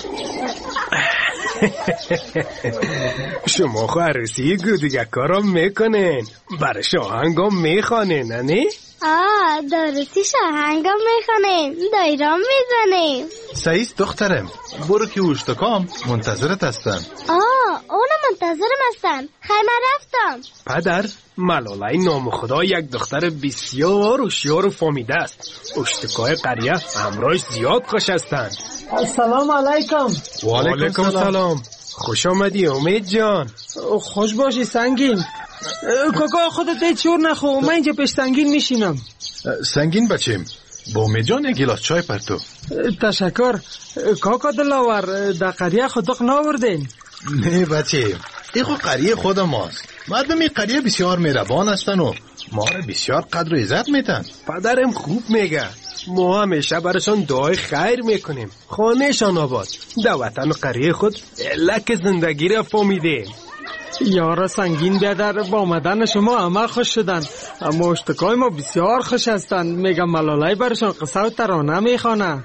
شما خو عروسی گوزیگک ها را میکنین، برای شاهنگام میخوانین نه؟
آه دارسی شاهنگام میخوانیم، دایرام میزنیم.
سعیست دخترم، برو که اوشتکام منتظرت هستن.
آه اونم منتظرم هستن. خیمه رفتم.
پدر، ملالای نام خدا یک دختر بسیار هوشیار و فامیده است. اوشتکای قریه همراهش زیاد خوش هستند.
السلام علیکم.
و علیکم سلام. خوش آمدی امید جان.
خوش باشی سنگین. کاکا خودت هیچ چور نخو، من اینجا پیش سنگین میشینم.
سنگین بچیم، با امید جان یک گلاس چای پر تو.
تشکر. کاکا دلاور در قریه خودق ناوردین؟
نه بچه، این خود قریه خود ماست. مردم این قریه بسیار مهربان هستن و ما را بسیار قدر و عزت میتن. پدرم خوب میگه، ما همیشه برشان دعای خیر میکنیم. خانهشان آباد، در وطن قریه خود لک زندگی را فهمیدیم.
یارا سنگین بیادر با آمدن شما همه خوش شدن، اما اشتکای ما بسیار خوش هستند. میگم ملالای برشان قصه و ترانه میخوانه.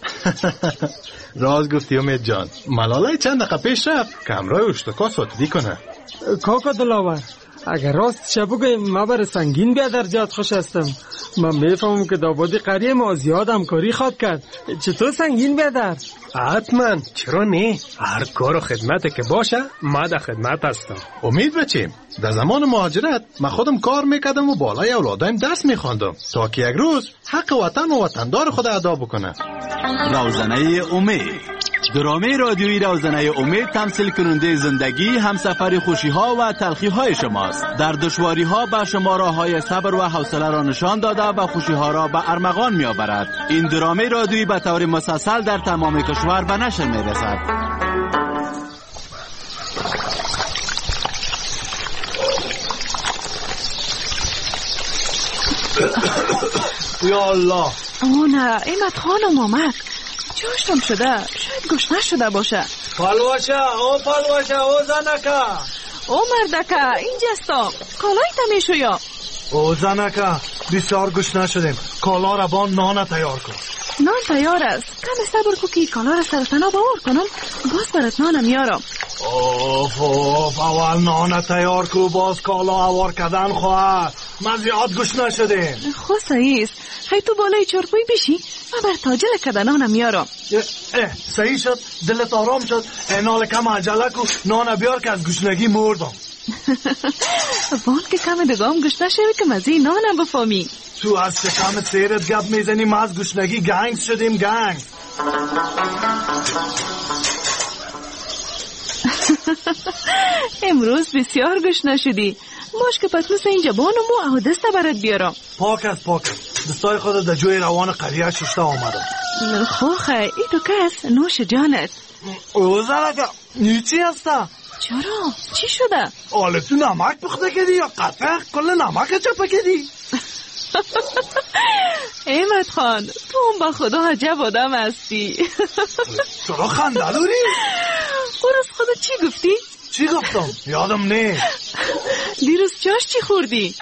راز گفتی امید جان. ملالای چند دقیقه پیش رفت که همراه اشتکا ساتدی کنه.
کاکا دلاور، اگر راست شب بگویم ما بر سنگین بیادر زیاد خوش هستم. من میفهمم که دابادی قریه ما زیاد همکاری خواد کرد. چطور سنگین بیادر؟
حتما، چرا نه؟ هر کار و خدمت که باشه ما در خدمت هستم.
امید بچیم، در زمان مهاجرت من خودم کار میکردم و بالای اولادایم درس میخواندم تا که یک روز حق وطن و وطندار خود ادا بکنه.
روزنه امید، درامه رادیویی روزنه امید تمثیل کننده زندگی، همسفر خوشی ها و تلخی های شماست. در دشواری ها به شما راه های صبر و حوصله را نشان داده و خوشی ها را به ارمغان می آورد. این درامه رادیویی به طور مسلسل در تمام کشور به نشر می رسد.
یا الله.
او نه، ایمت خانم آمد. جوشتم شده، شاید گشنه شده باشه.
پالواشه، او پالواشه، او زنکا،
او مردکا، اینجاستم. کالای تمیشو یا
او زنکا، بسیار گشنه شدیم. کالا را با نان تیار کن.
نان تیار است. کمی صبر کو که کالا را سرطنا باور کنم، باز برات نانم میارم.
اوف اوف، اول نان تیار کو باز کالا آوار کردن خواه. من زیاد گشنه شدیم.
خو صحیح است. خیلی تو بالای چارپوی بشی، من بر تاجر کده نانم میارم.
اه صحیح شد، دلت آرام شد. اینال کم عجله کو نان بیار که از گشنگی مردم.
وان که کم دگام گشنه شوی که مزی نانم بفهمی.
تو از شکم سیرت گپ میزنی، ما از گشنگی گنگ شدیم. گنگ
امروز بسیار گشنه شدی. باش که پتنوس اینجا بانمو او دسته برات بیارم.
پاک است، پاک است. دستای خود در جوی روان قریه ششته آمدم.
خوخه ای تو کس نوش جانت.
او زنکا نیچی هسته؟
چرا؟ چی شده؟
آله تو نمک پخته کردی یا قطعه کل نمک چپه کردی؟
احمد خان، تو هم با خدا عجب آدم هستی.
چرا خنده داری؟
اون خدا چی گفتی؟
چی گفتم؟ یادم نه.
دیروز چاش چی خوردی؟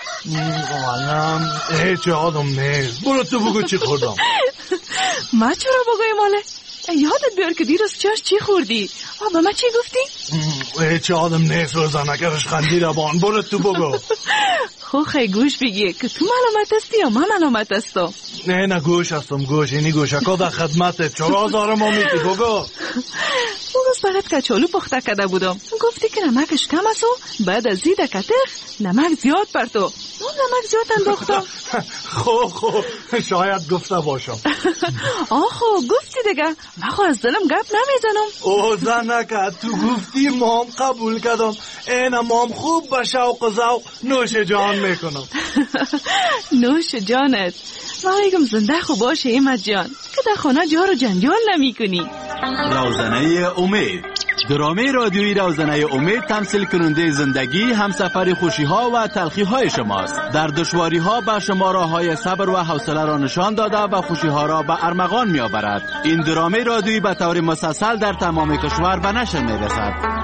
منم هیچ یادم نه. برو تو بگو چی خوردم.
ما چرا بگویم آله؟ یادت بیار که دیروز چاش چی خوردی؟ آبا ما چی گفتی؟
هیچ یادم نه. روزانکرش خندی را بان. برو تو بگو.
خو خیلی گوش بگی که تو ملامت هستی یا من ملامت هستم؟
نه نه گوش هستم گوش. اینی گوشکا در خدمته. چرا آزارم آمیتی بگو.
اون روز برات کچالو پخته کرده بودم، گفتی که نمکش کم است و بعد از زید کتخ نمک زیاد پرتو. اون نمک زیاد انداختم.
خو خو شاید گفته باشم.
آخو گفتی دیگه، من خو از دلم گپ نمیزنم.
او زنکه تو گفتی مام قبول کردم. این مام خوب به شوق و ذوق نوش جان میکنم.
نوش جانت. ولیکم زنده خوب باشه احمد جان که در خانه جار و جنجال نمی کنی.
روزنه امید، درامه رادیویی روزنه امید تمثیل کننده زندگی، همسفر خوشی ها و تلخی های شماست. در دشواری ها به شما راه های صبر و حوصله را نشان داده و خوشی ها را به ارمغان می آورد. این درامه رادیویی به طور مسلسل در تمام کشور به نشر می رسد.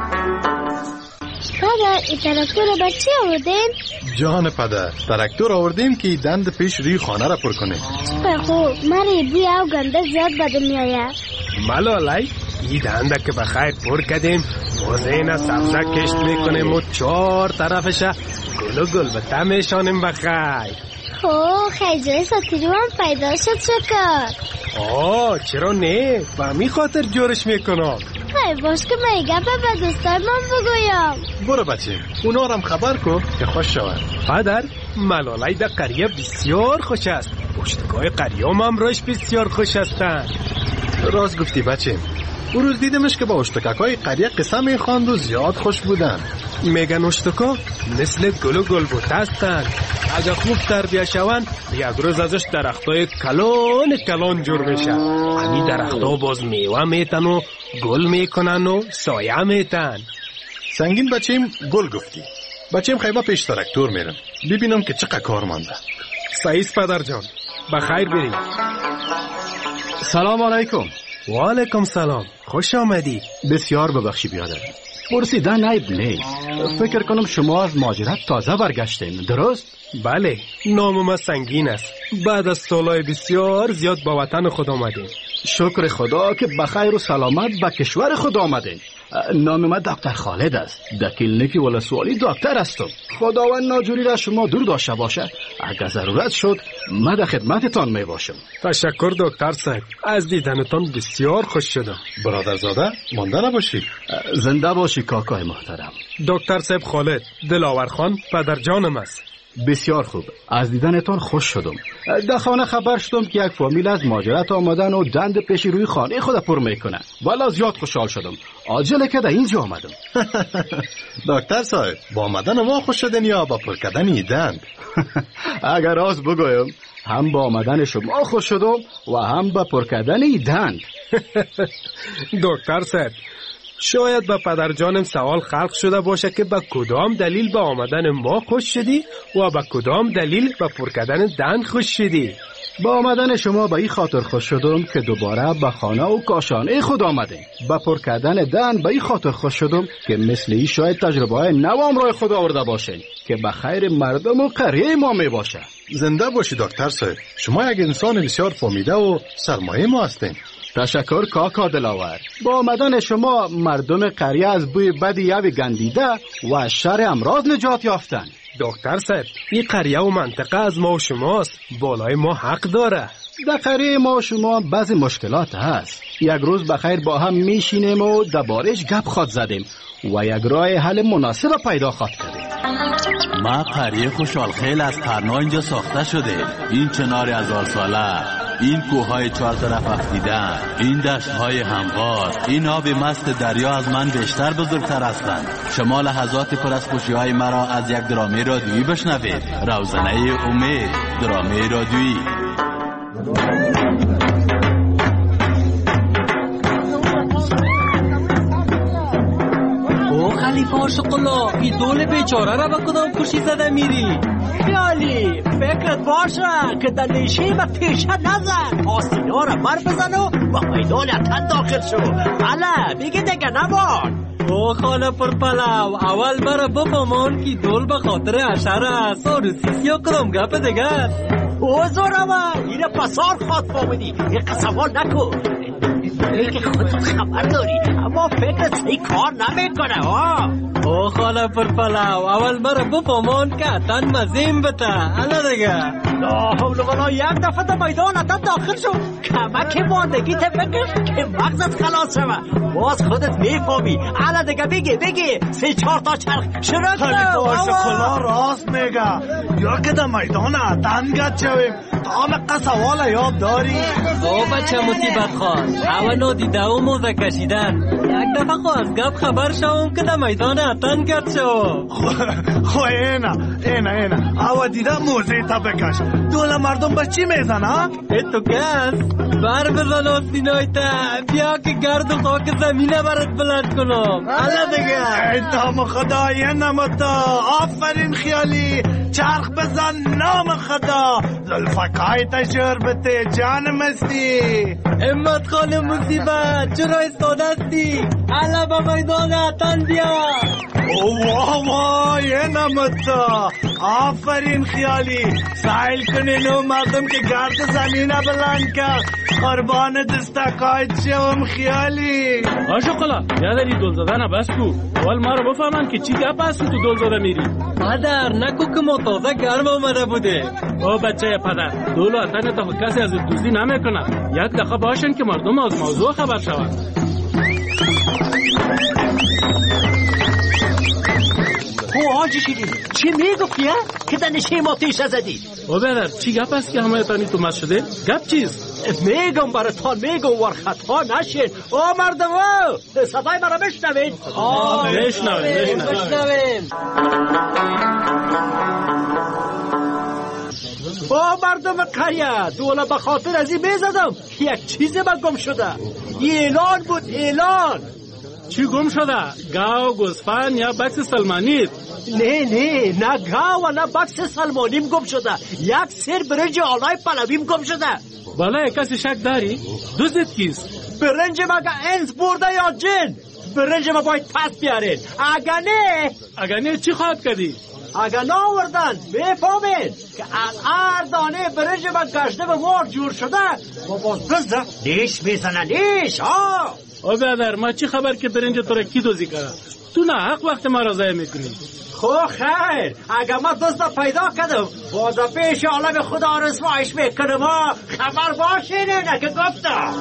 پدر، این تراکتور را بچه آوردین؟
جان پدر، تراکتور آوردیم که دند پیش روی خانه را پر کنیم.
سپر خوب، من بوی او گنده زیاد بدم میآید.
ملالای این دنده که بخیر پر کردیم، موزین سبزه کشت میکنیم و چهار طرفش گل و گل بته میشانیم بخیر.
اوه خیلی جای ساتیرو هم پیدا شد شکر.
آه چرا نه؟ به می خاطر جورش میکنم.
های باش که من گپ به دوستای من بگویم.
برو بچه، اونا هم خبر کن که خوش شود.
پدر، ملالای در قریه بسیار خوش است. اشتگاه قریه هم روش بسیار خوش هستن.
راست گفتی بچه. او روز دیدمش که با اشتککای قریه قصه میخواند و زیاد خوش بودن.
میگن اشتکا مثل گل و گل بوته هستن. اگه خوب تربیه شون یک روز ازش درختای کلان کلان جور میشه. همین درختا باز میوه میتن و گل میکنن و سایه میتن.
سنگین بچیم گل گفتی. بچیم خیمه پیش تراکتور میرم ببینم که چقدر کار مانده.
سعید پدر جان بخیر بریم.
سلام علیکم.
و علیکم سلام، خوش آمدی.
بسیار ببخشی بیادر، پرسیدن عیب نیست. فکر کنم شما از مهاجرت تازه برگشتین، درست؟
بله، نام ما سنگین است. بعد از سالهای بسیار زیاد با وطن خود آمدیم.
شکر خدا که بخیر و سلامت به کشور خود آمدین. نام من دکتر خالد است، در کلینیک ولسوالی دکتر هستم. خداوند ناجوری را شما دور داشته باشه. اگر ضرورت شد من در خدمتتان می باشم.
تشکر دکتر صاحب، از دیدنتان بسیار خوش شدم.
برادرزاده مانده نباشی.
زنده باشی کاکای محترم.
دکتر صاحب خالد، دلاور خان پدر جانم است.
بسیار خوب، از دیدنتان خوش شدم. در خانه خبر شدم که یک فامیل از مهاجرت آمدن و دند پیش روی خانه خود پر میکنه. والا زیاد خوشحال شدم. عاجله که در اینجا آمدم.
دکتر صاحب، با آمدن ما خوش شدن یا با پر کردن این دند؟
اگر راست بگویم هم با آمدن شما خوش شدم و هم با پر کردن این دند.
دکتر صاحب، شاید با پدر جانم سوال خلق شده باشه که با کدام دلیل با آمدن ما خوش شدی و با کدام دلیل با پر کردن دند خوش شدی.
با آمدن شما به این خاطر خوش شدم که دوباره به خانه و کاشانه خود آمدیم. با پر کردن دند به این خاطر خوش شدم که مثل این شاید تجربه های نو امرای خود آورده باشین که به خیر مردم و قریه ما می باشه.
زنده باشی دکتر صاحب، شما یک انسان بسیار فامیده و سرمایه ما هستین.
تشکر کاکا دلاور. با آمدن شما مردم قریه از بوی بد یوی گندیده و از شر امراض نجات یافتن.
دکتر صاحب، این قریه و منطقه از ما و شماست، بالای ما حق داره.
در قریه ما و شما بعضی مشکلات هست. یک روز بخیر با هم میشینیم و دربارش گپ خود زدیم و یک راه حل مناسب پیدا خود کردیم.
ما قریه خوشحال خیل از ترنا اینجا ساخته شده. این چنار هزار ساله، این کوههای چهار طرف افدیدن، این دشتهای هموار، این آب مست دریا از من بیشتر بزرگتر هستند. شما لحظات پر از خوشیهای مرا از یک درامه رادیویی بشنوید. روزنه امید، درامه رادیویی.
او خلیفه عاشق‌الله، این دول بیچاره را به کدام کشی زده میری؟
خیالی فکرت باشه که در نیشه و پیشه نزن، آسینا را بر بزن و با میدان اتن داخل شو. بله بگی دیگه نبان.
او خانه پر پلو، اول برا بفهمان که دول به خاطر عشر است و رسیسی و کدام گپ دیگر.
او زورمه اینه پسار خواد فامدی، یه قصوال نکن. ای که خودت خبر داری اما فکرت سی کار نمیکنه. ها
او خاله پر پلو، اول مرا بفهمان که اتن مزیم بته. الا دیگه
لا حول ولا، یک دفعه در میدان اتن داخل شو، کمک ماندگی ته بکش که مغزت خلاص شوه. باز خودت میفهمی. الا دیگه بگی بگی سی چهار تا چرخ شروع کنه. خلیفه عاشق‌الله راست میگه، یا که در میدان اتن گد شویم. آم قصوالا یاد داری؟
او بچه مصیبت خان، اول نو دیده و موزه کشیدن. یک دفعه خو از گپ خبر شوم که در میدان اتن گد شو.
خو اینا اینا اینا اول دیده موزه تا بکش. دول مردم به چی میزنه؟
تو کس بر بزن و سینای تا بیا که گرد و خاک زمینه برات بلند کنم. حالا دیگه
ای نام خدا، یه نامتا. آفرین خیالی، چرخ بزن نام خدا. زلفکای تشور بته جان مستی.
امت خان مصیبت چرا ایستاده استی؟ حالا با میدان اتن بیا.
واه واه یه نامتا. آفرین خیالی، سایل کنین و مردم که گرد زمینه بلند کرد. قربان دستکای شوم خیالی.
عاشق‌الله یادری دل زدن بس کو. اول ما رو بفهمن که چی گپ است تو دل زده میری.
پدر نکو که ما تازه گرم اومده بوده.
او بچه پدر، دولو اتن تا کسی از دوزی نمیکنه. یک دقیقه باشن که مردم از موضوع خبر شوند.
او آجی شیرین چی میگفتی که در نشه ما تیش زدی؟
او بیادر چی گپ است که همه تانی تو مست شده؟ گپ چیست؟
میگم براتان میگم ور خطا نشین. او مردم صدای مرا بشنوین.
آه بشنوین
بشنوین. او مردم قریه، دولا به خاطر از این میزدم یک چیزی من گم شده. اعلان بود، اعلان.
چی گم شده؟ گاو، گوسفند یا بکس سلمانی؟
نه نه نه گاو و نه بکس سلمانیم گم شده. یک سر برنج آلای پلویم گم شده.
بالای کسی شک داری؟ دوستت کیست؟
برنج مگه انس برده یا جن؟ برنج ما باید پس بیارین. اگه نه
اگه نه چی خواهد کردی؟
اگه ناوردن بفهمین که از هر دانه برنج ما گشته به مار جور شده ما باز بزده نیش میزنه نیش. ها
او برادر ما چی خبر که برنج تو را کی دوزی کرده؟ تو نه حق وقت ما را ضایع میکنی.
خو خیر اگه ما دزد پیدا کردم باز پیش عالم خدا رسوایش میکنم. ما خبر باشین نه که گفتم.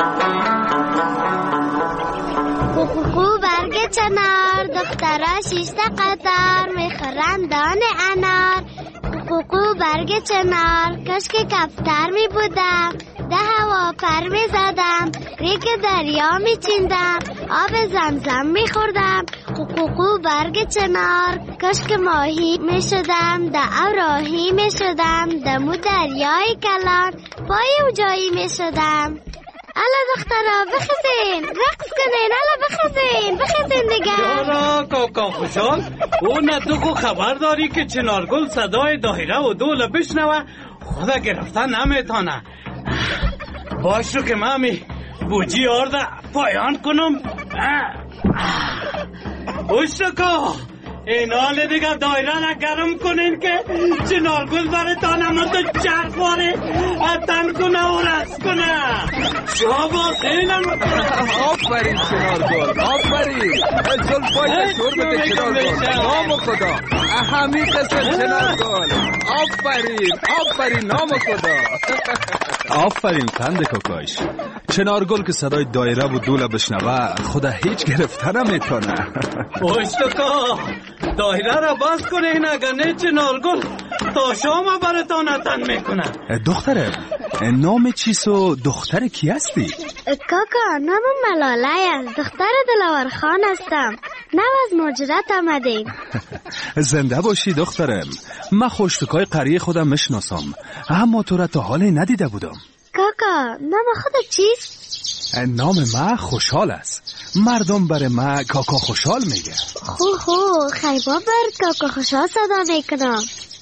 کوکو برگ چنار دخترا شیشته قطار میخورن دان انار. کوکو برگ چنار کاش که کفتر می بودم ده هوا پر می زدم ریگ دریا می چیندم آب زمزم می خوردم. کوکو برگ چنار کاش که ماهی می شدم ده اوراهی می شدم دمو دریای کلان پای او جایی می شدم. الا دخترا بخزین رقص کنین. الا بخزین بخزین دیگه.
چرا کاکا خوشحال او نه تو خو خبر داری که چنارگل صدای دایره و دوله بشنوه خدا گرفتن نمیتانه. باشو که مامی بوجی آرده پایان کنم. اوشکا این حال دیگه دایره نگرم کنین که چنارگل بره تا نمت چرخ واره تن کنه و رس کنه. شابا خیلم
آفرین چنارگل آفرین. زلفای شربت چنارگل نام خدا همین قسم چنارگل. آفرین آفرین نام خدا.
آفرین قند کاکاش. چنارگل که صدای دایره و دوله بشنوه خدا هیچ گرفته نمیتونه.
اوشتکا دایره را باز کنه این اگر نه چنارگل تا شام براتان تن میکنه.
دختره نام چیست و دختر کی هستی؟
کاکا نام ملاله است. دختر دلاور خان هستم. نو از مجرد آمدیم.
زنده باشی دخترم. من خوشتکای قریه خودم میشناسم اما تو را تا حال ندیده بودم.
کاکا نام خودت چیست؟
نام من خوشحال است. مردم بر من کاکا خوشحال میگه.
خو خو خیبا بر کاکا خوشحال صدا میکنم.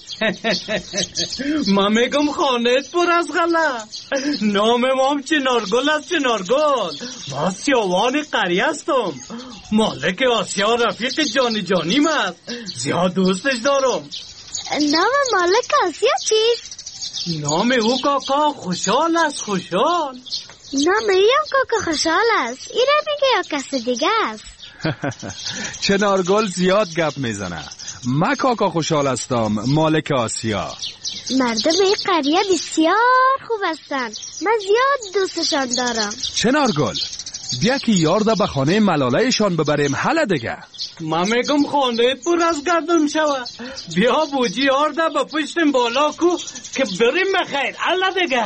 ما میگم خانت پر از غله. نام مام چنارگل است. چنارگل ما سیاوان قریه هستم. مالک آسیا رفیق جانی جانیم است. زیاد دوستش دارم.
نام مالک آسیا چیست؟
نام او کاکا خوشحال است. خوشحال
نام ایم کاکا خوشحال است. این را میگه یا کس دیگه است؟
چنارگل زیاد گپ میزنه. من کاکا خوشحال هستم مالک آسیا.
مردم این قریه بسیار خوب هستن. من زیاد دوستشان دارم.
چنارگل بیا که یارده به خانه ملالهشان ببریم حالا دیگه.
من میگم خانه پر از گردم شوه. بیا بوجی یارده به پشتم بالا کو که بریم بخیر حالا دیگه.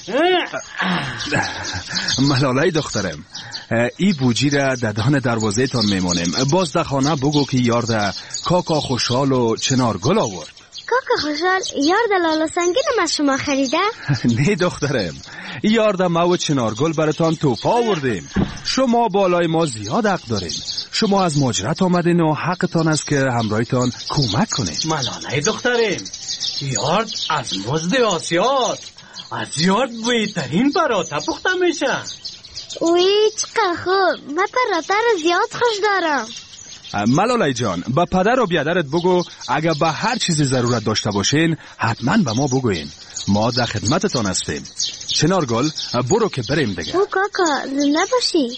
ملاله دخترم ای بوجی را ددان دروازه تان میمونیم. باز در خانه بگو که یارده کاکا خوشحال و چنارگل آورد.
کاکا خوشحال یارده لالا سنگینم از شما خریده؟
نه دخترم یارده ما و چنارگل براتان توپا آوردیم. شما بالای ما زیاد حق داریم. شما از مهاجرت آمدین و حقتان است که همراهتان کمک کنیم.
ملاله دخترم یارد از مزد آسیاد از یارد بهترین پراتا پخته میشه.
اوی چقدر خوب. من پراتا رو زیاد خوش دارم.
ملاله جان با پدر و بیادرت بگو اگر به هر چیزی ضرورت داشته باشین حتما به ما بگوین. ما در خدمتتان هستیم. چنارگل برو که بریم دیگه.
او کاکا زنده باشی.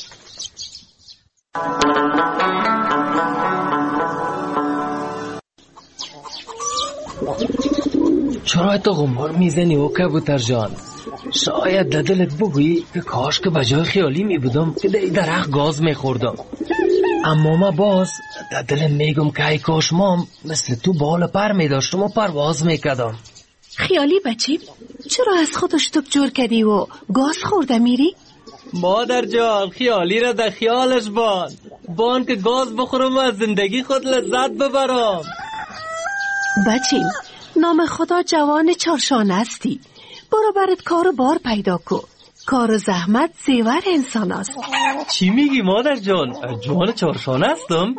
چرا تو غمار میزنی او کبوتر جان؟ شاید در دلت بگویی که کاش که بجای خیالی میبودم که در درخت گاز میخوردم. اما ما باز در دلم میگم که ای کاش مام مثل تو بال پر میداشتم و پرواز میکردم.
خیالی بچیم چرا از خودش توپ جور کردی و گاز خورده میری؟
مادر جان خیالی را در خیالش بان بان که گاز بخورم و از زندگی خود لذت ببرم.
بچیم نام خدا جوان چارشان هستی. برو برات کار و بار پیدا کن. کار و زحمت زیور انسان است.
چی میگی مادر جان؟ جوان چارشان هستم؟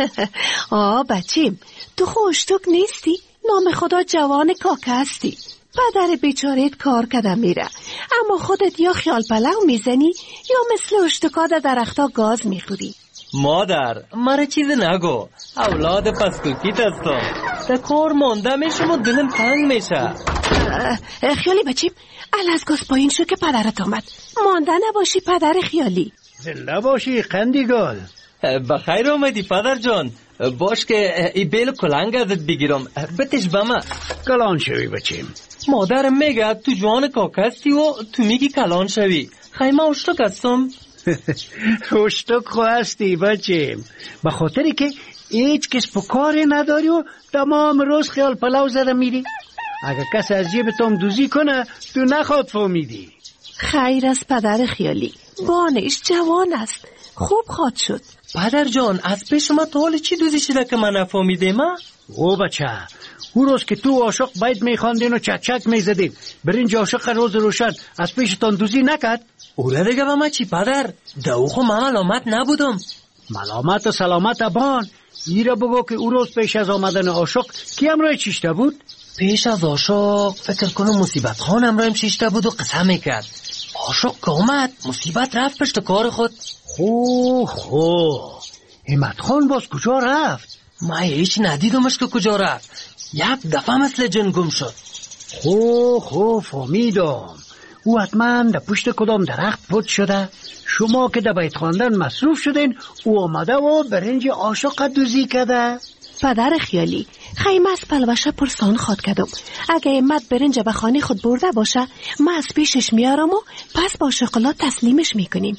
آه بچیم تو خوشتوک نیستی؟ نام خدا جوان کاکه هستی.
پدر بیچارت کار کردم میره، اما خودت یا خیال پلو میزنی یا مثل اشتکا در درختا گاز میخوری.
مادر مرا چیز نگو، اولاد پستوکیت هستم، در کار مانده میشم و دلم تنگ میشه.
خیالی بچیم، الاز گاز پایین شو که پدرت آمد. مانده نباشی پدر خیالی.
زنده باشی قندیگال.
بخیر آمدی پدر جان. باش که ای بیل کلنگ ازت بگیرم، بتش بما.
کلان شوی بچیم.
مادرم میگه تو جوان کاکستی و تو میگی کلان شوی. خیمه اشتک هستم.
اشتک خو هستی بچیم، به خاطری که هیچ کس پکاری نداری و تمام روز خیال پلو زده میری. اگه کس از جیبتم دوزی کنه تو نخواد فهمیدی.
خیر از پدر خیالی، بانش جوان است، خوب خواد شد.
پدر جان از پیش ما تا حال چی دوزی شده که من نفهمیدم؟
او بچه، او روز که تو عاشق باید میخواندین و چک چک میزدین، برنج عاشق روز روشن از پیشتان دوزی نکرد؟
اوله دیگه با ما چی پدر؟ دو خو من ملامت نبودم.
ملامت و سلامت بان. ایره بگو که او روز پیش از آمدن عاشق کی امرای چیشته بود؟
پیش از عاشق فکر کنم مصیبت خان امرایم چیشته بود و قسم میکرد. عاشق که اومد مصیبت رفت پشت کار خود.
خو خو همت خان باز کجا رفت؟
ما هیچ ندیدمش که کجا رفت، یک دفعه مثل جن گم شد.
خو خو فهمیدم، او حتما در پشت کدام درخت پشت شده. شما که در بیت خواندن مصروف شدین، او آمده و برنج عاشق دوزی کرده.
پدر خیالی، خیمه از پلوشه پرسان خواد کردم. اگه امت برنج به خانه خود برده باشه ما از پیشش میارم و پس با شکلات تسلیمش میکنیم.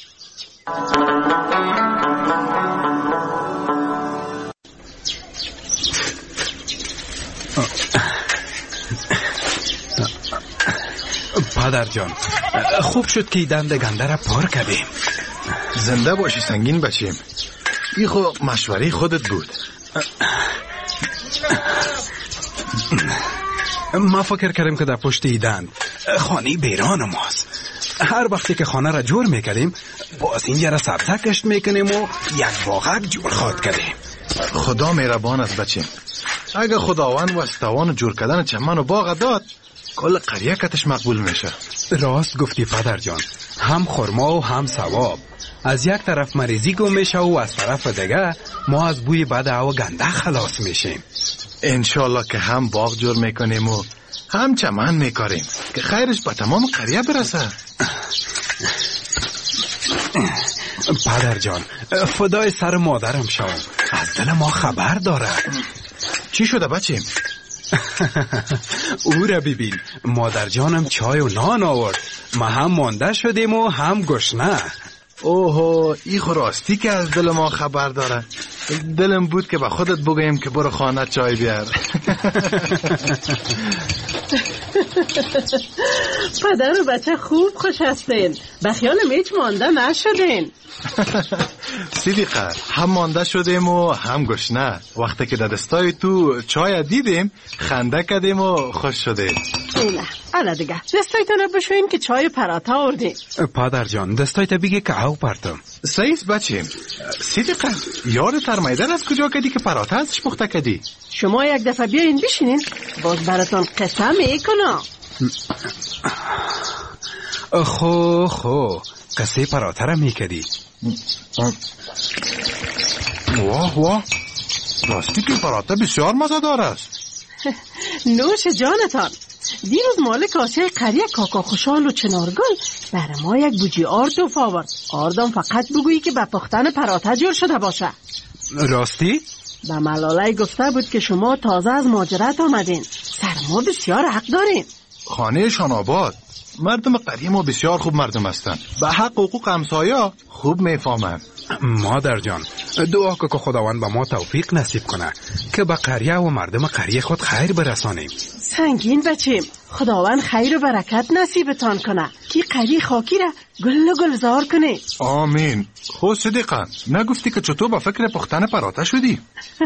پدر جان خوب شد که دند گنده را پار کردیم.
زنده باشی سنگین بچیم، ای خو مشوره خودت بود.
ما فکر کردیم که در پشت ایدن خانه بیران ماست. هر وقتی که خانه را جور میکردیم باز این را سبزه کشت میکنیم و یک باغک جور خواد کردیم.
خدا مهربان است بچیم، اگه خداوند وستوان جور کردن چمن و باغ داد کل قریه کتش مقبول میشه.
راست گفتی پدر جان، هم خرما و هم ثواب. از یک طرف مریضی گم میشه و از طرف دیگه ما از بوی بد و گنده خلاص میشیم.
انشالله که هم باغ جور میکنیم و هم چمن میکاریم که خیرش به تمام قریه برسه.
پدر جان فدای سر مادرم شوم، از دل ما خبر داره.
چی شده بچیم؟
او را ببین، مادر جانم چای و نان آورد، ما هم مانده شدیم و هم گشنه.
اوه ای خو راستی که از دل ما خبر داره. دلم بود که به خودت بگویم که برو خانه چای بیار.
پدر و بچه خوب خوش هستین، به خیالم هیچ مانده نشدین.
صدیقه هم مانده شدیم و هم گشنه. وقتی که در دستای تو چای دیدیم خنده کردیم و خوش شدیم.
نه الا دیگه دستایتون بشوین که چای پراتا آوردیم.
پدر جان دستایت بگی که او پرتم.
سیس بچیم. صدیقه یاد ترمیدن از کجا کردی که پراتا ازش پخته کردی؟
شما یک دفعه بیاین بشینین باز براتون قصه میکنم.
خو خو قصه پراتا را میکردی.
واه واه راستی که پراتا بسیار مزه‌دار است.
نوش جانتان. دیروز مالک آسیای قریه کاکا خوشحال و چنارگل برای ما یک بوجی آرد و آورد. آردم فقط بگویی که به پختن پراتا جور شده باشه.
راستی؟
به ملاله گفته بود که شما تازه از مهاجرت آمدین، سرما بسیار حق دارین.
خانه شان آباد، مردم قریه ما بسیار خوب مردم هستند، به حق حقوق همسایه خوب میفهمند.
مادر جان دعا که خداوند به ما توفیق نصیب کنه که به قریه و مردم قریه خود خیر برسانیم.
سنگین بچیم، خداوند خیر و برکت نصیبتان کنه که قریه خاکی را گل و گلزار کنه.
آمین. خود صدیقه نگفتی که چطور با فکر پختن پراتا شدی؟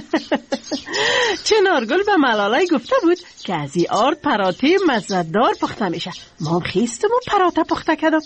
چنارگل به ملاله گفته بود که از این آرد پراته مزه‌دار پخته میشه. ما هم خیستم و پراتا پخته کردم.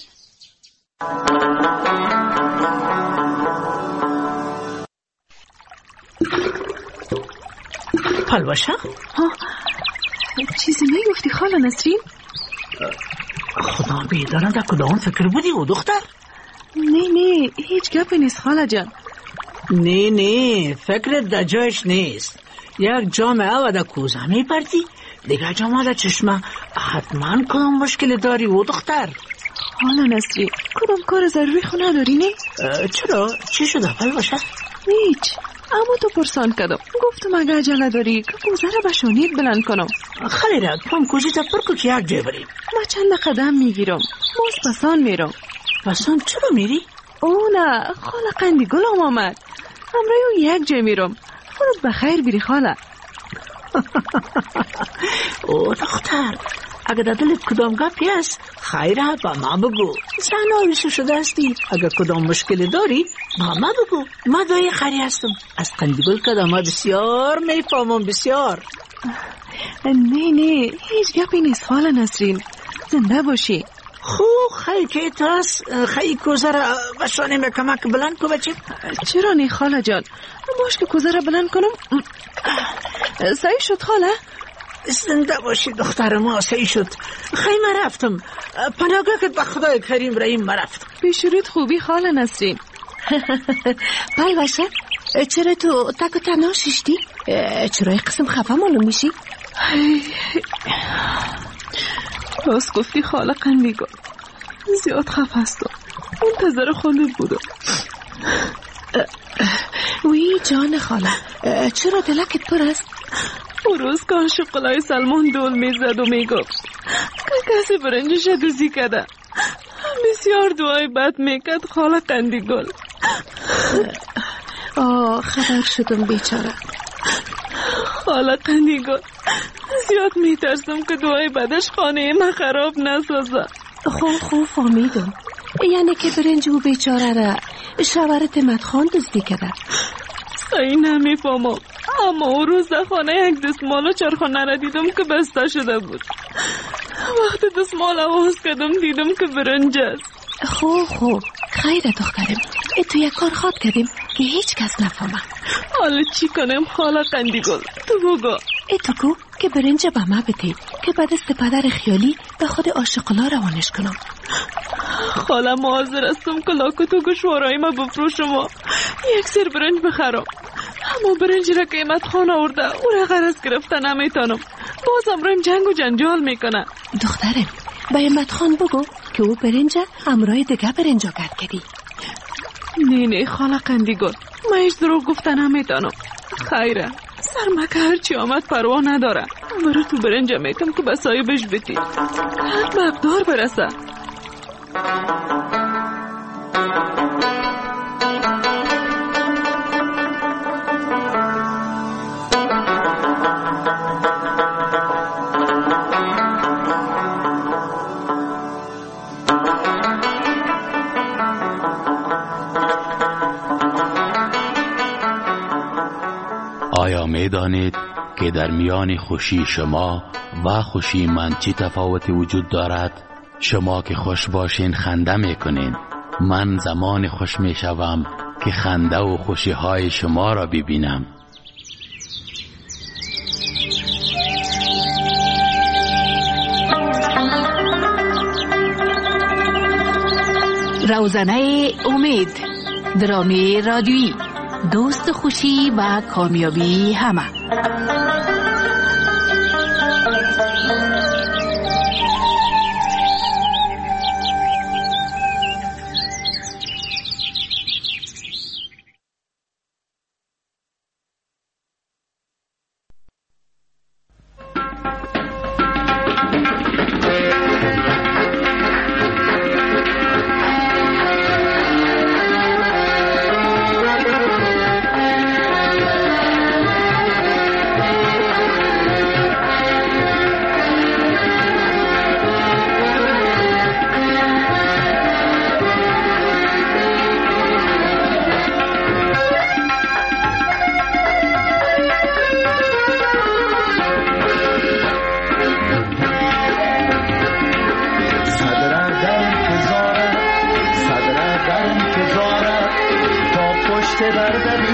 پلوشه؟
چیزی میگفتی خاله نسرین؟
خدا بیدارم در کدام فکر بودی و دختر؟
نه نه هیچ گپی نیست خاله جان.
نه نه فکرت در جایش نیست. یک جامعه و در کوزه میپرتی، دیگه جامعه در چشمه. حتما کدام مشکل داری و دختر؟
خاله نسرین کدام کار ضروری خو نداری نه؟
چرا؟ چی شده پل باشه؟
هیچ، اما تو پرسان کردم گفتم اگه عجله داری که کوزه را به شانیت بلند کنم.
خیلی رد پام کوزی تا پر که یک جای بریم.
ما چند قدم میگیرم باز پسان میرم.
پسان چرا میری؟
او نه خاله قندی گلم آمد، همراه اون یک جای میرم. خودت بخیر بیری خاله.
او دختر اگه در دلت کدام گپی است خیره با ما بگو. زن آویسو شده هستی، اگه کدام مشکل داری با ما بگو. ما دایی خری هستم، از قندگل کدام بسیار میفهمم بسیار.
نه نه هیچ گپی نیست خاله نسرین، زنده باشی.
خوب خیلی که تو هست خیلی کوزه را بشانه به کمک بلند کو بچه.
چرا نی خاله جان؟ باش که کوزه را بلند کنم. سعی شد خاله؟
زنده باشی دختر ما، سعی شد. خیلی رفتم پناهگاه که به خدای کریم رحیم رفتم.
بشورت خوبی خاله نسرین. پای باشه چرا تو تک و تنها ششتی؟ چرا یک قسم خفه معلوم میشی؟ راست گفتی خاله قندیگان، زیاد خفه هستم، منتظر خودت بودم. وی جان خاله چرا دلکت پر است؟ اون روز که شقلای سلمان دول میزد و میگفت که کسی برنجش دوزی کده، بسیار دعای بد میکرد خاله قندیگل. آه خبر شدم بیچاره خاله قندیگل، زیاد میترسم که دعای بدش خانه من خراب نسازه. خوب خوب فهمیدم، یعنی که برنج و بیچاره را شوهرت مدخان دزدی کرده. صحیح نمیفهمم، اما اون روز در خانه یک دستمال و چرخانه را دیدم که بسته شده بود. وقتی دستمال آواز کردم دیدم که برنج است. خوب خوب خیره دخترم، تو یک کار خواد کردیم که هیچ کس نفهمه. حالا چی کنم خاله قندیگل؟ تو بگو. ای تو گو که برنج به ما بده که بعد است پدر خیالی به خود عاشقلا روانش کنم. خاله ما حاضر هستم که لاکت و گوشوارای ما بفروشم و یک سر برنج بخرم، اما برنج را قیمت خان آورده او را غرض گرفته نمیتانم. باز امرایم جنگ و جنجال میکنه. دخترم به همت خان بگو که او برنج امرای دیگه برنجا گرد کردی. نه نه خاله قندیگل، من هیچ دروغ گفته نمیتانم. خیره سرمکه هرچی آمد پروا نداره، برو تو برنج میتم که به صاحبش بتی حق به اقدار برسه.
آیا می دانید که در میان خوشی شما و خوشی من چه تفاوتی وجود دارد؟ شما که خوش باشین خنده میکنین، من زمان خوش میشوم که خنده و خوشی های شما را ببینم.
روزنه امید، درامی رادیویی، دوست خوشی و کامیابی همه.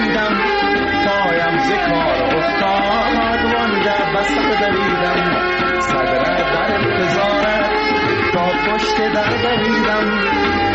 پایم ز کار افتاد وانگه بس بدویدم کاش که برگردیدم